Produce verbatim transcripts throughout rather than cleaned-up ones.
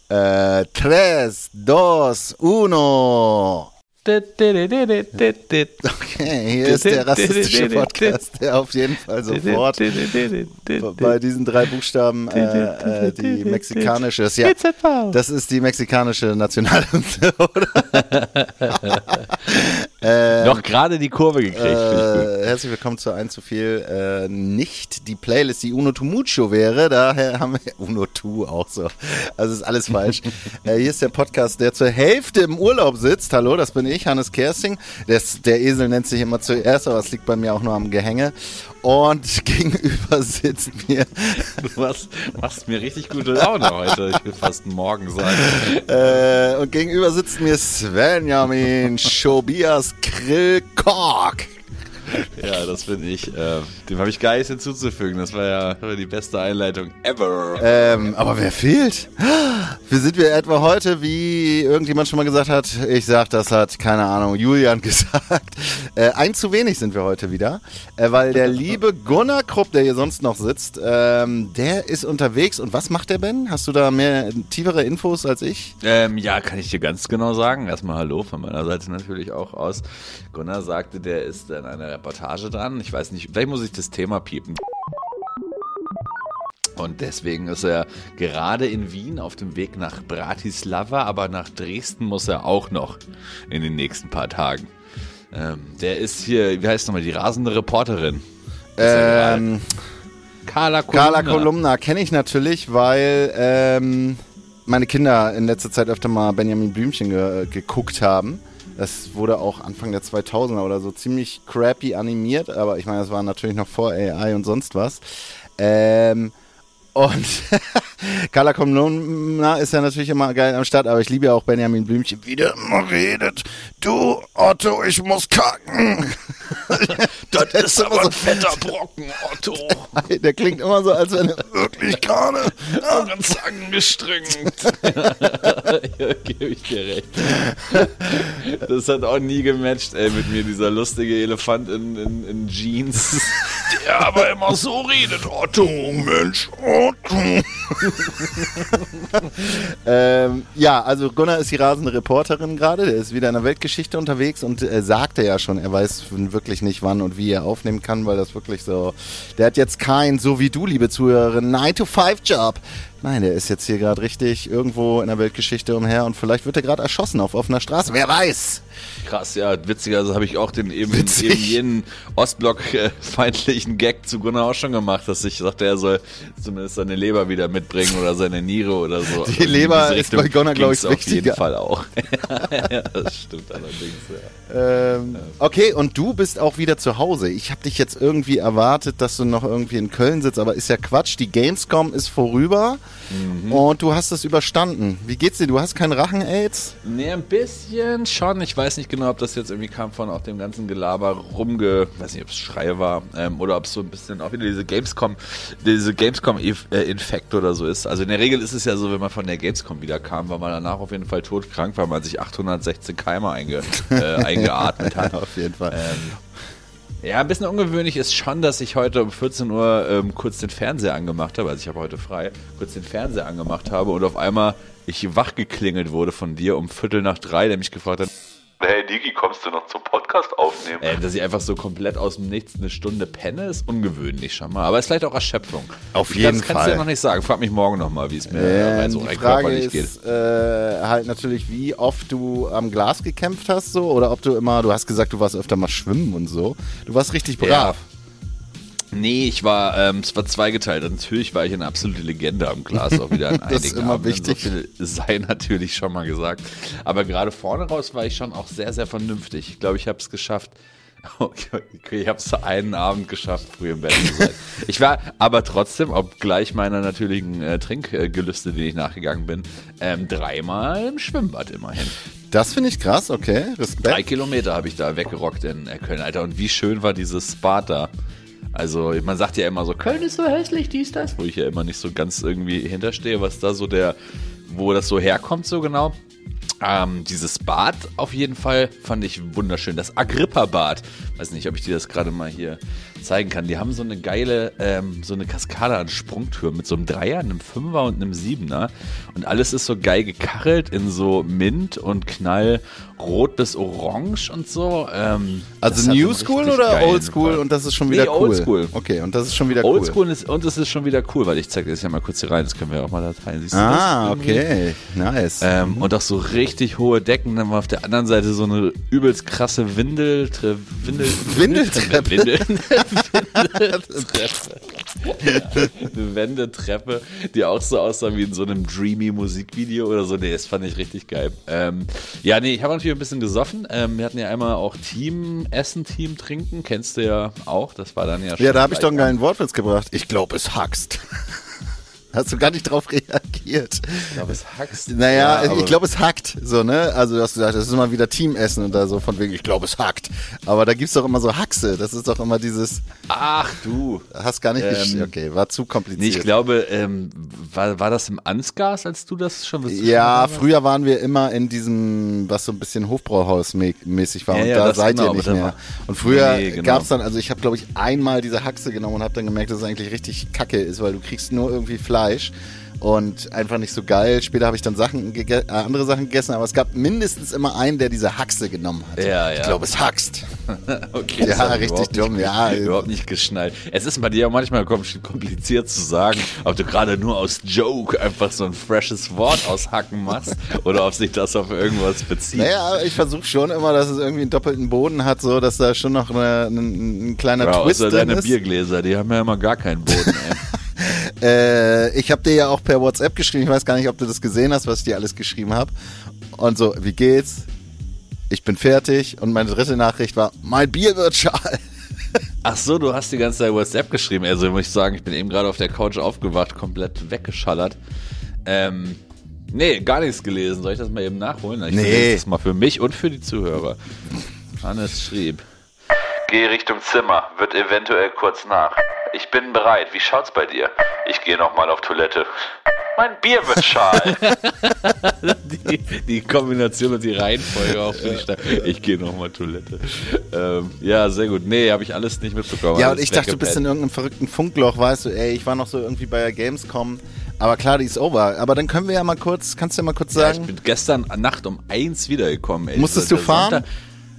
Äh, tres, dos, uno. Okay, hier ist der rassistische Podcast, der auf jeden Fall sofort bei diesen drei Buchstaben äh, äh, die mexikanische, ja, das ist die mexikanische Nationalhymne, oder? ähm, Noch gerade die Kurve gekriegt. Äh, herzlich willkommen zu eins zu viel, äh, nicht die Playlist, die Uno Tu Mucho wäre, daher haben wir Uno Tu auch so, also ist alles falsch. äh, hier ist der Podcast, der zur Hälfte im Urlaub sitzt, hallo, das bin ich, Hannes Kersting. Das, der Esel nennt sich immer zuerst, aber es liegt bei mir auch nur am Gehänge. Und gegenüber sitzt mir... Du machst, machst mir richtig gute Laune heute, ich will fast morgen sagen. Äh, und gegenüber sitzt mir Svenjamin Schobias Krillkork. Ja, das bin ich. Äh, dem habe ich gar nichts hinzuzufügen. Das war ja die beste Einleitung ever. Ähm, aber wer fehlt? Wie sind wir etwa heute, wie irgendjemand schon mal gesagt hat? Ich sag, das hat, keine Ahnung, Julian gesagt. Äh, ein zu wenig sind wir heute wieder, äh, weil der liebe Gunnar Krupp, der hier sonst noch sitzt, ähm, der ist unterwegs. Und was macht der, Ben? Hast du da mehr tiefere Infos als ich? Ähm, ja, kann ich dir ganz genau sagen. Erstmal Hallo von meiner Seite natürlich auch aus. Gunnar sagte, der ist in einer Reportage dran. Ich weiß nicht, vielleicht muss ich das Thema piepen. Und deswegen ist er gerade in Wien auf dem Weg nach Bratislava, aber nach Dresden muss er auch noch in den nächsten paar Tagen. Ähm, der ist hier, wie heißt nochmal, die rasende Reporterin? Ähm, Carla Kolumna. Carla Kolumna kenne ich natürlich, weil ähm, meine Kinder in letzter Zeit öfter mal Benjamin Blümchen ge- geguckt haben. Das wurde auch Anfang der zweitausender oder so ziemlich crappy animiert, aber ich meine, das war natürlich noch vor A I und sonst was. Ähm, und Carla Kolumna ist ja natürlich immer geil am Start, aber ich liebe ja auch Benjamin Blümchen, wie der immer redet. Du, Otto, ich muss kacken. Das, das ist aber so ein fetter Brocken, Otto. Der klingt immer so, als wenn er wirklich gerade ganz angestrengt. Ja, gebe ich dir recht. Das hat auch nie gematcht, ey, mit mir, dieser lustige Elefant in, in, in Jeans. Der aber immer so redet, Otto, Mensch, Otto. ähm, ja, also Gunnar ist die rasende Reporterin gerade, der ist wieder in der Weltgeschichte unterwegs und äh, sagte ja schon, er weiß wirklich nicht wann und wie er aufnehmen kann, weil das wirklich so, der hat jetzt kein, so wie du, liebe Zuhörerin, nine to five Job. Nein, der ist jetzt hier gerade richtig irgendwo in der Weltgeschichte umher und vielleicht wird er gerade erschossen auf offener Straße, wer weiß. Krass, ja, witzigerweise habe ich auch den eben, eben jenen Ostblock-feindlichen Gag zu Gunnar auch schon gemacht, dass ich sagte, er soll zumindest seine Leber wieder mitbringen oder seine Niere oder so. Die also Leber ist bei Gunnar, glaube ich, wichtiger. Auf jeden Fall auch. Ja, das stimmt allerdings, ja. Ähm, okay, und du bist auch wieder zu Hause. Ich habe dich jetzt irgendwie erwartet, dass du noch irgendwie in Köln sitzt, aber ist ja Quatsch. Die Gamescom ist vorüber. Mhm. Und du hast es überstanden. Wie geht's dir? Du hast keinen Rachen-Aids? Nee, ein bisschen schon. Ich weiß nicht genau, ob das jetzt irgendwie kam von auch dem ganzen Gelaber rumge... weiß nicht, ob es Schrei war ähm, oder ob es so ein bisschen auch wieder diese Gamescom, diese Gamescom-Infekt oder so ist. Also in der Regel ist es ja so, wenn man von der Gamescom wieder kam, war man danach auf jeden Fall todkrank, weil man sich achthundertsechzehn Keime einge, äh, eingeatmet hat. Ja, auf jeden Fall. Ähm, Ja, ein bisschen ungewöhnlich ist schon, dass ich heute um vierzehn Uhr ähm, kurz den Fernseher angemacht habe, also ich habe heute frei, kurz den Fernseher angemacht habe und auf einmal ich wachgeklingelt wurde von dir um Viertel nach drei, der mich gefragt hat, hey Digi, kommst du noch zum Podcast aufnehmen? Äh, dass ich einfach so komplett aus dem Nichts eine Stunde penne, ist ungewöhnlich schon mal. Aber es ist vielleicht auch Erschöpfung. Auf jeden das Fall. kannst du ja noch nicht sagen. Frag mich morgen nochmal, wie es mir ähm, äh, so die rein Frage körperlich ist, geht. Äh, halt natürlich, wie oft du am Glas gekämpft hast so oder ob du immer, du hast gesagt, du warst öfter mal schwimmen und so. Du warst richtig brav. Ja. Nee, ich war, ähm, es war zweigeteilt. Natürlich war ich eine absolute Legende am Glas, auch wieder an einigen Das ist immer Abenden. wichtig. So viel sei natürlich schon mal gesagt. Aber gerade vorne raus war ich schon auch sehr, sehr vernünftig. Ich glaube, ich habe es geschafft. Okay, ich habe es einen Abend geschafft, früh im Bett zu sein. Ich war aber trotzdem, obgleich meiner natürlichen äh, Trinkgelüste, denen ich nachgegangen bin, ähm, dreimal im Schwimmbad immerhin. Das finde ich krass, okay. Respekt. Drei Kilometer habe ich da weggerockt in äh, Köln, Alter. Und wie schön war dieses Spa da. Also man sagt ja immer so, Köln ist so hässlich, dies, das, wo ich ja immer nicht so ganz irgendwie hinterstehe, was da so der, wo das so herkommt so genau. Ähm, dieses Bad auf jeden Fall fand ich wunderschön. Das Agrippa-Bad. Weiß nicht, ob ich dir das gerade mal hier zeigen kann. Die haben so eine geile, ähm, so eine Kaskade an Sprungtürmen mit so einem Dreier, einem Fünfer und einem Siebener. Und alles ist so geil gekachelt in so Mint und Knallrot bis Orange und so. Ähm, also New School oder Old School und das ist schon wieder nee, cool? Old School. Okay, und das ist schon wieder Old cool. School ist, und es ist schon wieder cool, weil ich zeige das ja mal kurz hier rein, das können wir auch mal da teilen. Siehst du ah, das okay, nice. Ähm, und auch so richtig hohe Decken, dann war auf der anderen Seite so eine übelst krasse Windel, Windel, Windeltreppe. Windel, Wendeltreppe. Ja, eine Wendetreppe, die auch so aussah wie in so einem dreamy Musikvideo oder so. Nee, das fand ich richtig geil. Ähm, ja, nee, ich habe natürlich ein bisschen gesoffen. Ähm, wir hatten ja einmal auch Team Essen, Team Trinken. Kennst du ja auch. Das war dann ja schon. Ja, da habe ich doch einen geilen Wortwitz gebracht. Ich glaube, es hackst. Hast du gar nicht drauf reagiert. Ich glaube, es hackst. Naja, ja, ich glaube, es hackt. So, ne? Also du hast gesagt, das ist immer wieder Teamessen und da so von wegen, ich glaube, es hackt. Aber da gibt's doch immer so Haxe. Das ist doch immer dieses. Ach du. Hast gar nicht ähm, gesch- Okay, war zu kompliziert. Nee, ich glaube, ähm, war, war das im Ansgars, als du das schon was Ja, früher waren wir immer in diesem, was so ein bisschen Hofbrauhaus-mäßig war. Ja, und ja, da seid genau, ihr nicht mehr. War, und früher nee, genau. gab's dann, also ich habe, glaube ich, einmal diese Haxe genommen und habe dann gemerkt, dass es eigentlich richtig kacke ist, weil du kriegst nur irgendwie Fleisch. Und einfach nicht so geil. Später habe ich dann Sachen gege- äh, andere Sachen gegessen, aber es gab mindestens immer einen, der diese Haxe genommen hat. Ja, ja. Ich glaube, es hackst. Okay, ja, richtig dumm, nicht, ja. Überhaupt nicht geschnallt. Es ist bei dir auch manchmal kompliziert zu sagen, ob du gerade nur aus Joke einfach so ein freshes Wort aushacken machst oder ob sich das auf irgendwas bezieht. Naja, ich versuche schon immer, dass es irgendwie einen doppelten Boden hat, so dass da schon noch eine, ein, ein kleiner ja, Twist außer drin deine ist. Biergläser, die haben ja immer gar keinen Boden, ey. Äh, ich habe dir ja auch per WhatsApp geschrieben, ich weiß gar nicht, ob du das gesehen hast, was ich dir alles geschrieben habe. Und so, wie geht's? Ich bin fertig. Und meine dritte Nachricht war, mein Bier wird schal. Ach so, du hast die ganze Zeit WhatsApp geschrieben. Also muss ich sagen, ich bin eben gerade auf der Couch aufgewacht, komplett weggeschallert. Ähm, nee, gar nichts gelesen. Soll ich das mal eben nachholen? Ich nee. lese das mal für mich und für die Zuhörer. Hannes schrieb. Geh Richtung Zimmer, wird eventuell kurz nach. Ich bin bereit. Wie schaut's bei dir? Ich gehe nochmal auf Toilette. Mein Bier wird schal. die, die Kombination und die Reihenfolge auch finde ich stark. Ich gehe nochmal Toilette. Ähm, ja, sehr gut. Nee, habe ich alles nicht mitbekommen. Ja, und ich dachte, du bist in irgendeinem verrückten Funkloch, weißt du, ey, ich war noch so irgendwie bei der Gamescom. Aber klar, die ist over. Aber dann können wir ja mal kurz, kannst du ja mal kurz sagen? Ja, ich bin gestern Nacht um eins wiedergekommen. Ey. Musstest du fahren? Sonntag,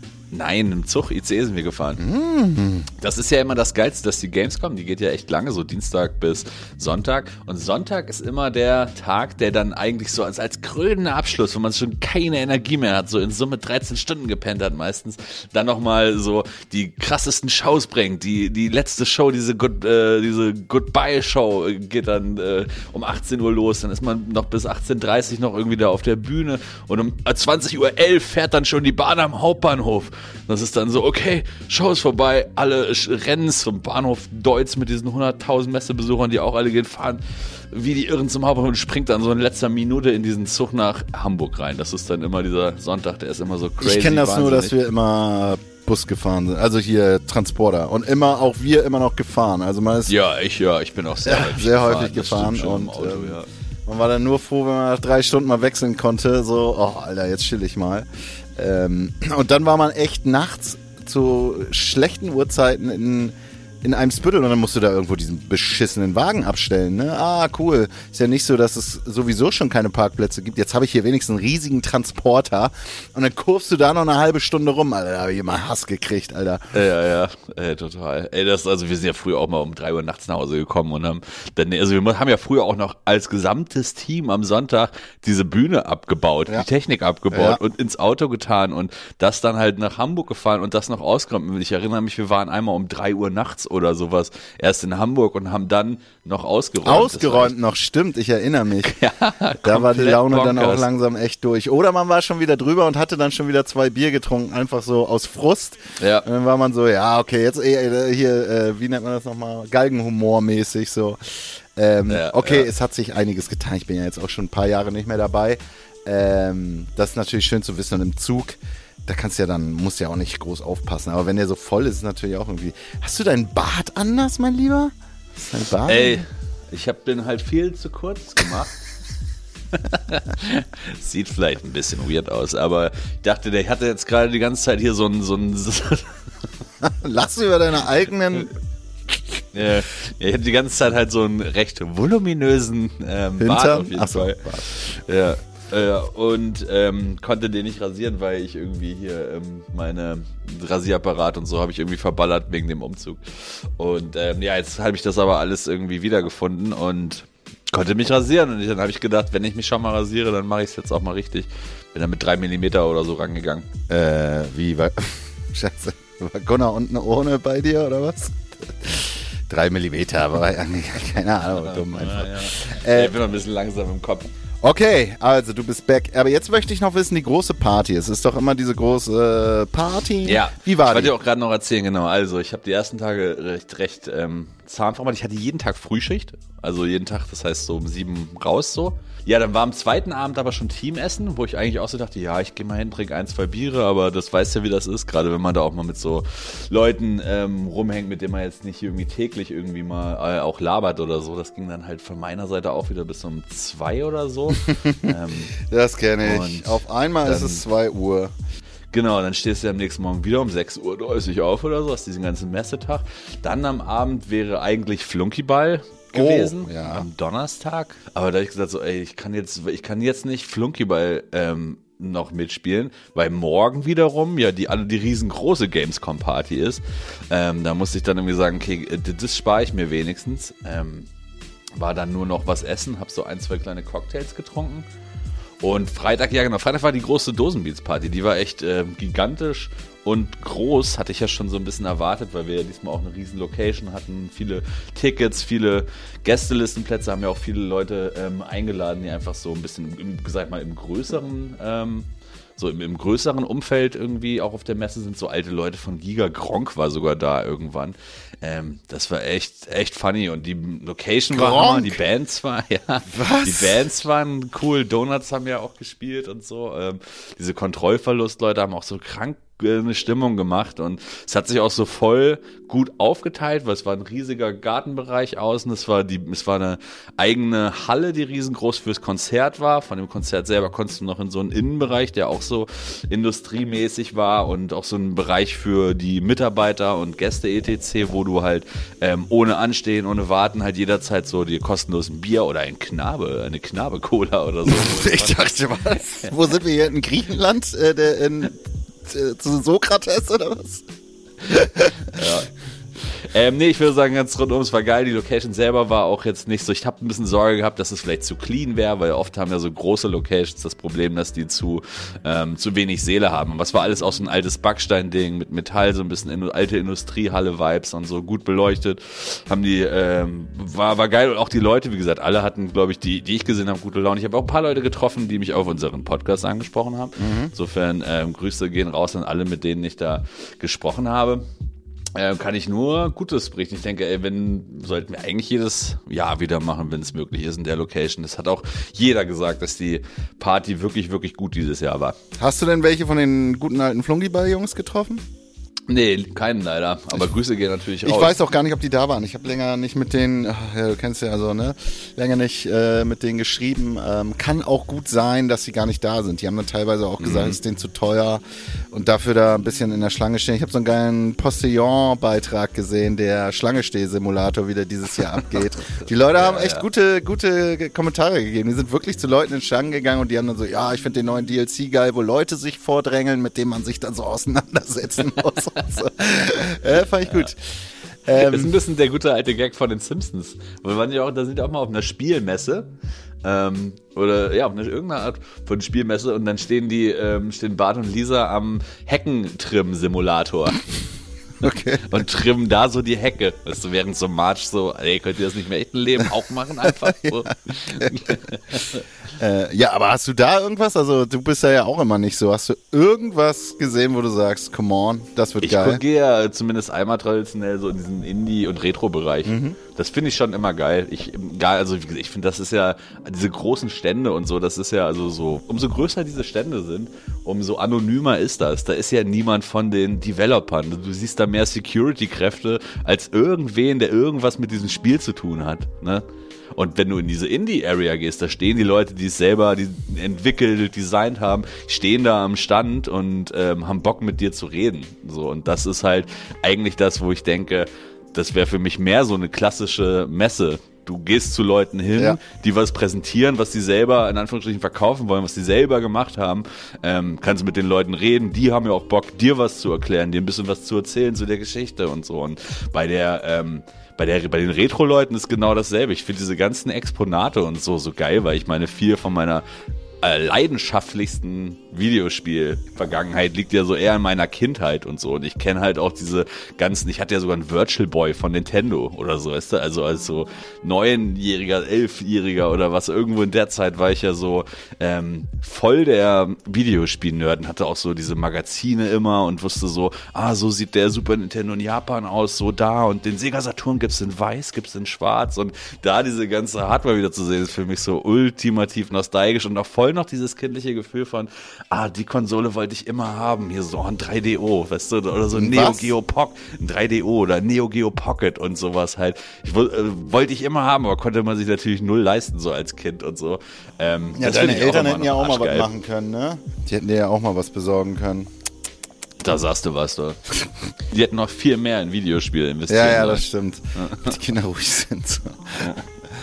nein, im Zug, I C E sind wir gefahren. Mm. Das ist ja immer das Geilste, dass die Gamescom, die geht ja echt lange, so Dienstag bis Sonntag. Und Sonntag ist immer der Tag, der dann eigentlich so als, als krönender Abschluss, wo man schon keine Energie mehr hat, so in Summe dreizehn Stunden gepennt hat meistens, dann nochmal so die krassesten Shows bringt. Die, die letzte Show, diese, Good, äh, diese Goodbye-Show geht dann äh, um achtzehn Uhr los. Dann ist man noch bis achtzehn Uhr dreißig noch irgendwie da auf der Bühne. Und um zwanzig Uhr elf fährt dann schon die Bahn am Hauptbahnhof. Das ist dann so, okay, Show ist vorbei, alle rennen zum Bahnhof Deutz mit diesen hunderttausend Messebesuchern, die auch alle gehen, fahren wie die Irren zum Hauptbahnhof und springt dann so in letzter Minute in diesen Zug nach Hamburg rein. Das ist dann immer dieser Sonntag, der ist immer so crazy. Ich kenne das wahnsinnig. nur, dass wir immer Bus gefahren sind, also hier Transporter und immer auch wir immer noch gefahren. Also man ist ja, ich ja, ich bin auch sehr ja, häufig sehr gefahren. häufig gefahren und Auto, ähm, ja. man war dann nur froh, wenn man nach drei Stunden mal wechseln konnte. So, oh Alter, jetzt chill ich mal. Ähm, und dann war man echt nachts zu schlechten Uhrzeiten in, in einem Spüttel und dann musst du da irgendwo diesen beschissenen Wagen abstellen. Ne? Ah, cool. Ist ja nicht so, dass es sowieso schon keine Parkplätze gibt. Jetzt habe ich hier wenigstens einen riesigen Transporter und dann kurvst du da noch eine halbe Stunde rum. Alter, da habe ich immer Hass gekriegt, Alter. Ja, ja, ey, total. Ey, das, also wir sind ja früher auch mal um drei Uhr nachts nach Hause gekommen und haben dann, also wir haben ja früher auch noch als gesamtes Team am Sonntag diese Bühne abgebaut, ja. die Technik abgebaut ja. und ins Auto getan und das dann halt nach Hamburg gefahren und das noch ausgeräumt. Ich erinnere mich, wir waren einmal um drei Uhr nachts oder sowas erst in Hamburg und haben dann noch ausgeräumt. Ausgeräumt noch, stimmt, ich erinnere mich. Ja, da war die Laune bonkers. Dann auch langsam echt durch. Oder man war schon wieder drüber und hatte dann schon wieder zwei Bier getrunken, einfach so aus Frust. Ja. Und dann war man so, ja, okay, jetzt eh, hier, äh, wie nennt man das nochmal, Galgenhumor-mäßig so. Ähm, ja, okay, ja. es hat sich einiges getan. Ich bin ja jetzt auch schon ein paar Jahre nicht mehr dabei. Ähm, das ist natürlich schön zu wissen und im Zug, da kannst du ja dann, musst ja auch nicht groß aufpassen. Aber wenn der so voll ist, ist natürlich auch irgendwie. Hast du deinen Bart anders, mein Lieber? Ist dein Bart? Ey, ich hab den halt viel zu kurz gemacht. Sieht vielleicht ein bisschen weird aus, aber ich dachte, der hatte jetzt gerade die ganze Zeit hier so ein, so ein Lass über deine eigenen Ja, ich hatte die ganze Zeit halt so einen recht voluminösen ähm, Bart auf jeden Ach so, Fall. Bart. Ja. Äh, und ähm, konnte den nicht rasieren, weil ich irgendwie hier ähm, meine Rasierapparat und so habe ich irgendwie verballert wegen dem Umzug. Und ähm, ja, jetzt habe ich das aber alles irgendwie wiedergefunden und konnte mich rasieren. Und dann habe ich gedacht, wenn ich mich schon mal rasiere, dann mache ich es jetzt auch mal richtig. Bin dann mit drei Millimeter oder so rangegangen. Äh, wie war... Scheiße, war Gunnar unten ohne bei dir oder was? Drei Millimeter, aber keine Ahnung, dumm einfach. Ja, ja. Äh, ich bin noch ein bisschen langsam im Kopf. Okay, also du bist back. Aber jetzt möchte ich noch wissen, die große Party. Es ist doch immer diese große Party. Ja, wie war ich wollte die? dir auch gerade noch erzählen, genau. Also ich habe die ersten Tage recht, recht ähm, zahn verbracht. Ich hatte jeden Tag Frühschicht, also jeden Tag, das heißt so um sieben raus so. Ja, dann war am zweiten Abend aber schon Teamessen, wo ich eigentlich auch so dachte, ja, ich gehe mal hin, trinke ein, zwei Biere, aber das weißt ja, wie das ist, gerade wenn man da auch mal mit so Leuten ähm, rumhängt, mit denen man jetzt nicht irgendwie täglich irgendwie mal äh, auch labert oder so. Das ging dann halt von meiner Seite auch wieder bis um zwei oder so. ähm, das kenne ich. und Auf einmal dann- ist es zwei Uhr. Genau, dann stehst du am nächsten Morgen wieder um sechs Uhr dreißig auf oder so, hast diesen ganzen Messetag. Dann am Abend wäre eigentlich Flunkyball gewesen, Oh, ja. am Donnerstag. Aber da habe ich gesagt so, ey, ich kann jetzt, ich kann jetzt nicht Flunkyball ähm, noch mitspielen, weil morgen wiederum ja die alle die riesengroße Gamescom-Party ist. Ähm, da musste ich dann irgendwie sagen, okay, das spare ich mir wenigstens. Ähm, war dann nur noch was essen, habe so ein, zwei kleine Cocktails getrunken. Und Freitag, ja genau, Freitag war die große Dosenbeats-Party, die war echt äh, gigantisch und groß, hatte ich ja schon so ein bisschen erwartet, weil wir ja diesmal auch eine riesen Location hatten, viele Tickets, viele Gästelistenplätze, haben ja auch viele Leute ähm, eingeladen, die einfach so ein bisschen, im, sag mal, im größeren, ähm, so im, im größeren Umfeld irgendwie auch auf der Messe sind, so alte Leute von Giga, Gronk war sogar da irgendwann. Ähm, das war echt, echt funny und die Location war Gronk? Hammer, die Bands waren, ja, Was? die Bands waren cool, Donuts haben ja auch gespielt und so. Ähm, diese Kontrollverlust-Leute haben auch so krank äh, eine Stimmung gemacht und es hat sich auch so voll gut aufgeteilt, weil es war ein riesiger Gartenbereich außen, es war die, es war eine eigene Halle, die riesengroß fürs Konzert war. Von dem Konzert selber konntest du noch in so einen Innenbereich, der auch so industriemäßig war und auch so einen Bereich für die Mitarbeiter und Gäste et cetera, wo du halt ähm, ohne Anstehen, ohne Warten halt jederzeit so dir kostenlosen Bier oder ein Knabe, eine Knabe-Cola oder so. Ich dachte, was? Wo sind wir hier? In Griechenland? Äh, der, in, äh, zu Sokrates oder was? Ja. Ähm, nee, ich würde sagen, ganz rundum, es war geil. Die Location selber war auch jetzt nicht so. Ich habe ein bisschen Sorge gehabt, dass es vielleicht zu clean wäre, weil oft haben ja so große Locations das Problem, dass die zu, ähm, zu wenig Seele haben. Aber es war alles auch so ein altes Backstein-Ding mit Metall, so ein bisschen in, alte Industriehalle-Vibes und so gut beleuchtet. Haben die, ähm, war, war geil. Und auch die Leute, wie gesagt, alle hatten, glaube ich, die, die ich gesehen habe, gute Laune. Ich habe auch ein paar Leute getroffen, die mich auf unseren Podcast angesprochen haben. Mhm. Insofern ähm, Grüße gehen raus an alle, mit denen ich da gesprochen habe. Äh, kann ich nur Gutes berichten. Ich denke, ey, wenn, sollten wir eigentlich jedes Jahr wieder machen, wenn es möglich ist in der Location. Das hat auch jeder gesagt, dass die Party wirklich, wirklich gut dieses Jahr war. Hast du denn welche von den guten alten Flunkyball-Jungs getroffen? Nee, keinen leider. Aber ich, Grüße gehen natürlich raus. Ich weiß auch gar nicht, ob die da waren. Ich habe länger nicht mit denen, ach, ja, du kennst ja so, ne? Länger nicht äh, mit denen geschrieben. Ähm, kann auch gut sein, dass sie gar nicht da sind. Die haben dann teilweise auch gesagt, es ist denen zu teuer und dafür da ein bisschen in der Schlange stehen. Ich habe so einen geilen Postillon-Beitrag gesehen, der Schlange-Steh-Simulator wieder dieses Jahr abgeht. Die Leute ja, haben echt ja. gute, gute Kommentare gegeben. Die sind wirklich zu Leuten in Schlangen gegangen und die haben dann so, ja, ich finde den neuen D L C geil, wo Leute sich vordrängeln, mit dem man sich dann so auseinandersetzen muss. So. Äh, fand ich gut. Ähm, das ist ein bisschen der gute alte Gag von den Simpsons. Weil man ja auch, da sind ja auch mal auf einer Spielmesse ähm, oder ja, auf einer irgendeiner Art von Spielmesse und dann stehen die, ähm, stehen Bart und Lisa am Heckentrim-Simulator. Okay. Und trimmen da so die Hecke. Weißt du, während so einem March so, ey, könnt ihr das nicht im echten Leben auch machen einfach? So. äh, ja, aber hast du da irgendwas? Also du bist ja, ja auch immer nicht so. Hast du irgendwas gesehen, wo du sagst, come on, das wird ich geil? Ich gucke ja zumindest einmal traditionell so in diesen Indie- und Retro-Bereich. Mhm. Das finde ich schon immer geil. Ich, geil, also ich finde, das ist ja, diese großen Stände und so, das ist ja also so, umso größer diese Stände sind, umso anonymer ist das. Da ist ja niemand von den Developern. Du siehst da mehr Security-Kräfte als irgendwen, der irgendwas mit diesem Spiel zu tun hat. Ne? Und wenn du in diese Indie-Area gehst, da stehen die Leute, die es selber die entwickelt, designt haben, stehen da am Stand und ähm, haben Bock mit dir zu reden. So, und das ist halt eigentlich das, wo ich denke, das wäre für mich mehr so eine klassische Messe. Du gehst zu Leuten hin, ja. die was präsentieren, was die selber in Anführungsstrichen verkaufen wollen, was die selber gemacht haben. Ähm, kannst mit den Leuten reden, die haben ja auch Bock, dir was zu erklären, dir ein bisschen was zu erzählen zu der Geschichte und so. Und bei der, ähm, bei der, bei den Retro-Leuten ist genau dasselbe. Ich finde diese ganzen Exponate und so so geil, weil ich meine, viel von meiner äh, leidenschaftlichsten Videospiel-Vergangenheit liegt ja so eher in meiner Kindheit und so. Und ich kenne halt auch diese ganzen, ich hatte ja sogar einen Virtual Boy von Nintendo oder so, weißt du? Also als so neunjähriger, elfjähriger oder was, irgendwo in der Zeit war ich ja so ähm, voll der Videospiel-Nerd und hatte auch so diese Magazine immer und wusste so, ah, so sieht der Super Nintendo in Japan aus, so da, und den Sega Saturn gibt's in weiß, gibt's in schwarz, und da diese ganze Hardware wieder zu sehen, ist für mich so ultimativ nostalgisch und auch voll noch dieses kindliche Gefühl von, ah, die Konsole wollte ich immer haben, hier so ein drei D O, weißt du, oder so ein Neo Geo Pocket, ein drei D O oder Neo Geo Pocket und sowas halt. Ich, äh, wollte ich immer haben, aber konnte man sich natürlich null leisten, so als Kind und so. Ähm, ja, deine Eltern hätten ja auch mal was machen können, ne? Die hätten dir ja auch mal was besorgen können. Da sagst du was, du. Die hätten noch viel mehr in Videospiele investiert. Ja, ja, das stimmt. Ja. Die Kinder ruhig sind. So. Ja.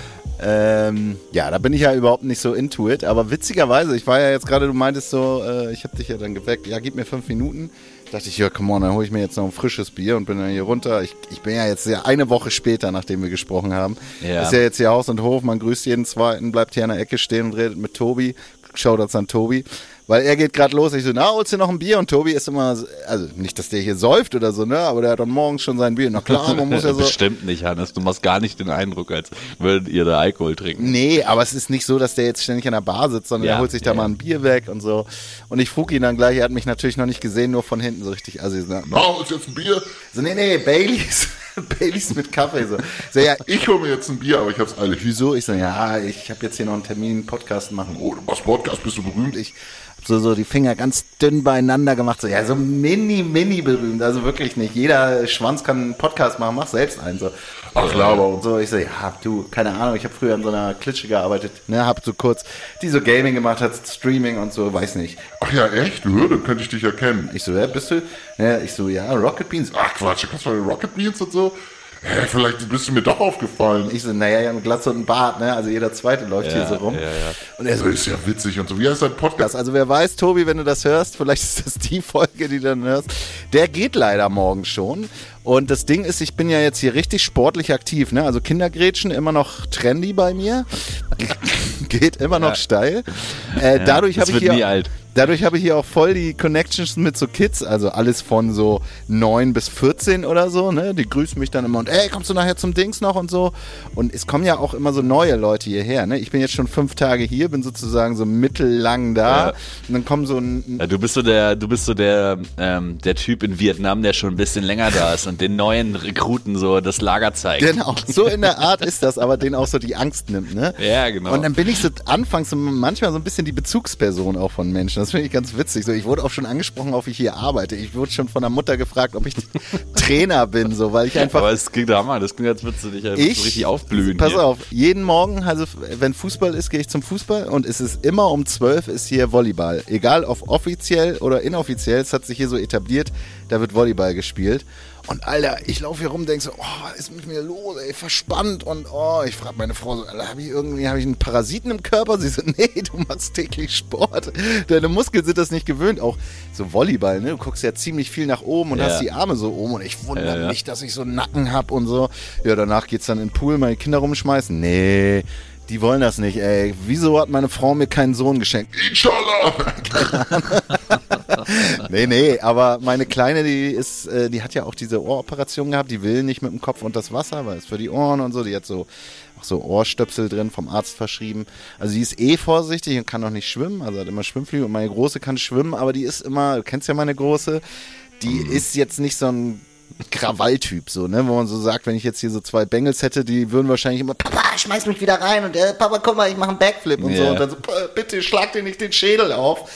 Ähm, ja, da bin ich ja überhaupt nicht so into it, aber witzigerweise, ich war ja jetzt gerade, du meintest so, äh, ich habe dich ja dann geweckt, ja, gib mir fünf Minuten. Da dachte ich, ja, come on, dann hole ich mir jetzt noch ein frisches Bier und bin dann hier runter. Ich, ich bin ja jetzt ja eine Woche später, nachdem wir gesprochen haben. Ja. Ist ja jetzt hier Haus und Hof, man grüßt jeden Zweiten, bleibt hier an der Ecke stehen und redet mit Tobi. Shoutouts an Tobi. Weil er geht gerade los, ich so, na, holst du noch ein Bier? Und Tobi ist immer, also nicht, dass der hier säuft oder so, ne, aber der hat dann morgens schon sein Bier. Na klar, man muss ja so. Bestimmt nicht, Hannes, du machst gar nicht den Eindruck, als würdet ihr da Alkohol trinken. Nee, aber es ist nicht so, dass der jetzt ständig an der Bar sitzt, sondern ja, er holt sich da ja. mal ein Bier weg und so. Und ich frug ihn dann gleich, er hat mich natürlich noch nicht gesehen, nur von hinten so richtig assi. So, na, holst du jetzt ein Bier? So, nee, nee, Baileys. Baileys mit Kaffee. So, so ja, ich hole mir jetzt ein Bier, aber ich hab's eilig. Wieso? Ich so, ja, ich habe jetzt hier noch einen Termin, einen Podcast machen. Oh, du machst Podcast, bist du berühmt? Ich So, so die Finger ganz dünn beieinander gemacht, so, ja, so mini, mini berühmt, also wirklich nicht. Jeder Schwanz kann einen Podcast machen, mach selbst einen, so. Ach, Laber und so. Ich so, ja, du, keine Ahnung, ich habe früher in so einer Klitsche gearbeitet, ne, hab so kurz, die so Gaming gemacht hat, Streaming und so, weiß nicht. Ach ja, echt? Du, dann könnte ich dich erkennen. Ich so, ja, bist du? Ja, ich so, ja, Rocket Beans. Ach Quatsch, du kannst mal Rocket Beans und so. Hä, vielleicht bist du mir doch aufgefallen. Ich so, naja, ja, mit Glatze und Bart, ne? Also jeder Zweite läuft ja, hier so rum. Ja, ja. Und er so, das ist ja witzig und so. Wie heißt dein Podcast? Also wer weiß, Tobi, wenn du das hörst, vielleicht ist das die Folge, die du dann hörst. Der geht leider morgen schon. Und das Ding ist, ich bin ja jetzt hier richtig sportlich aktiv, ne? Also Kindergrätschen immer noch trendy bei mir. Geht immer noch ja. steil. Äh, ja, dadurch habe ich hier... nie alt. Dadurch habe ich hier auch voll die Connections mit so Kids, also alles von so neun bis vierzehn oder so, ne? Die grüßen mich dann immer und ey, kommst du nachher zum Dings noch und so. Und es kommen ja auch immer so neue Leute hierher, ne? Ich bin jetzt schon fünf Tage hier, bin sozusagen so mittellang da. Ja. Und dann kommen so ein... Ja, du bist so der, du bist so der, ähm, der Typ in Vietnam, der schon ein bisschen länger da ist und den neuen Rekruten so das Lager zeigt. Genau, so in der Art ist das, aber denen auch so die Angst nimmt, ne? Ja, genau. Und dann bin ich so anfangs so manchmal so ein bisschen die Bezugsperson auch von Menschen. Das finde ich ganz witzig. So, ich wurde auch schon angesprochen, ob ich hier arbeite. Ich wurde schon von der Mutter gefragt, ob ich Trainer bin, so, weil ich einfach... Aber es klingt Hammer, das klingt, als würdest du dich ja ich, so richtig aufblühen. Pass hier. auf, jeden Morgen, also wenn Fußball ist, gehe ich zum Fußball und es ist immer um zwölf ist hier Volleyball. Egal ob offiziell oder inoffiziell, es hat sich hier so etabliert, da wird Volleyball gespielt. Und Alter, ich laufe hier rum und denke so, oh, was ist mit mir los, ey, verspannt. Und oh, ich frage meine Frau so, Alter, habe ich irgendwie, habe ich einen Parasiten im Körper? Sie so, nee, du machst täglich Sport. Deine Muskeln sind das nicht gewöhnt. Auch so Volleyball, ne? Du guckst ja ziemlich viel nach oben und ja. hast die Arme so oben. Und ich wundere ja, ja. mich, dass ich so einen Nacken hab und so. Ja, danach geht's dann in den Pool, meine Kinder rumschmeißen. Nee, die wollen das nicht, ey. Wieso hat meine Frau mir keinen Sohn geschenkt? Inshallah! Keine Ahnung. nee, nee, aber meine Kleine, die ist, äh, die hat ja auch diese Ohroperation gehabt, die will nicht mit dem Kopf unter das Wasser, weil es für die Ohren und so, die hat so auch so Ohrstöpsel drin, vom Arzt verschrieben. Also die ist eh vorsichtig und kann auch nicht schwimmen, also hat immer Schwimmflügel und meine Große kann schwimmen, aber die ist immer, du kennst ja meine Große, die mhm. ist jetzt nicht so ein Krawalltyp, so, ne, wo man so sagt, wenn ich jetzt hier so zwei Bengels hätte, die würden wahrscheinlich immer, Papa, schmeiß mich wieder rein und äh, Papa, guck mal, ich mache einen Backflip und yeah. so und dann so, bitte schlag dir nicht den Schädel auf.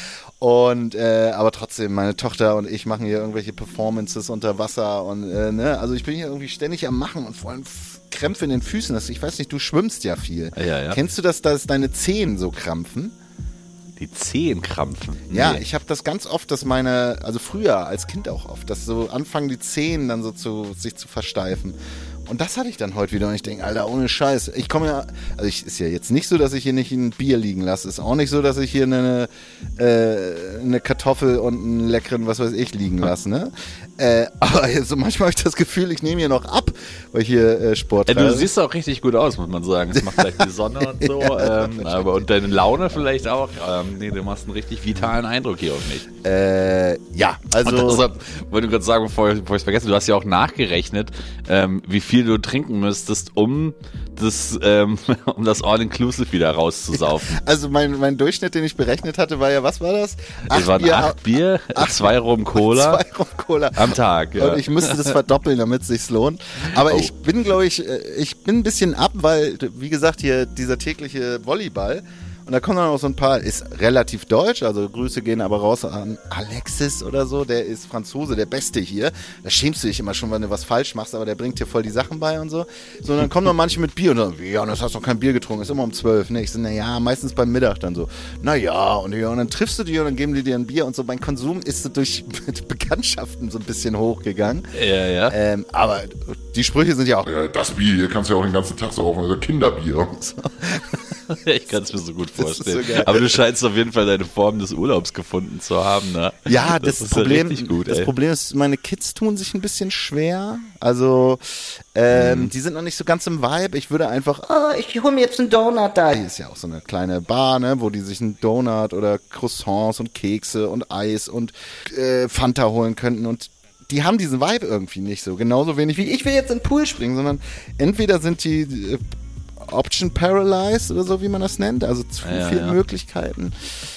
Und, äh, aber trotzdem, meine Tochter und ich machen hier irgendwelche Performances unter Wasser und, äh, ne, also ich bin hier irgendwie ständig am Machen und vor allem Krämpfe in den Füßen, das, ich weiß nicht, du schwimmst ja viel. Ja, ja. Kennst du das, dass deine Zehen so krampfen? Die Zehen krampfen. Ja, Nee. ich habe das ganz oft, dass meine, also früher als Kind auch oft, dass so anfangen die Zehen dann so zu sich zu versteifen. Und das hatte ich dann heute wieder und ich denke, Alter, ohne Scheiß. Ich komme ja, also ich ist ja jetzt nicht so, dass ich hier nicht ein Bier liegen lasse. Ist auch nicht so, dass ich hier eine, äh, eine Kartoffel und einen leckeren, was weiß ich, liegen lasse, ne? Äh, aber so manchmal habe ich das Gefühl, ich nehme hier noch ab, weil ich hier äh, Sport Ey, treibe. du siehst auch richtig gut aus, muss man sagen. Es macht gleich die Sonne und so. Ja, ähm, aber und deine Laune vielleicht auch. Ähm, nee, du machst einen richtig vitalen Eindruck hier auf mich. Äh, ja, also. Und deshalb wollte ich gerade sagen, bevor ich es vergesse, du hast ja auch nachgerechnet, ähm, wie viel du trinken müsstest, um das, ähm, um das All-Inclusive wieder rauszusaufen. Also mein, mein Durchschnitt, den ich berechnet hatte, war ja, was war das? Es waren Bier, acht Bier, acht- zwei Rum Cola Zwei Rum Cola. am Tag. Ja. Und ich müsste das verdoppeln, damit es sich lohnt. Aber Oh. ich bin, glaube ich, äh, ich bin ein bisschen ab, weil, wie gesagt, hier dieser tägliche Volleyball. Und da kommen dann auch so ein paar, ist relativ deutsch, also Grüße gehen aber raus an Alexis oder so, der ist Franzose, der Beste hier. Da schämst du dich immer schon, wenn du was falsch machst, aber der bringt dir voll die Sachen bei und so. So, und dann kommen noch manche mit Bier und sagen, ja, das hast doch kein Bier getrunken, ist immer um zwölf. Ne? Ich so, naja, meistens beim Mittag dann so. Naja, und, ja, und dann triffst du die und dann geben die dir ein Bier und so. Mein Konsum ist so durch Bekanntschaften so ein bisschen hochgegangen. Ja, ja. Ähm, aber die Sprüche sind ja auch. Ja, das Bier hier kannst du ja auch den ganzen Tag so rauchen, also Kinderbier. Ich kann es mir so gut Das ist vorstellen. so geil. Aber du scheinst auf jeden Fall deine Form des Urlaubs gefunden zu haben, ne? Ja, das, ist ja Problem, richtig gut, das ey. Problem ist, meine Kids tun sich ein bisschen schwer. Also, ähm, Mhm. die sind noch nicht so ganz im Vibe. Ich würde einfach, ah, ich hole mir jetzt einen Donut da. Hier ist ja auch so eine kleine Bar, ne, wo die sich einen Donut oder Croissants und Kekse und Eis und äh, Fanta holen könnten und die haben diesen Vibe irgendwie nicht so. Genauso wenig wie ich will jetzt in den Pool springen, sondern entweder sind die äh, Option Paralyzed oder so, wie man das nennt, also zu Ja, viele ja. Möglichkeiten.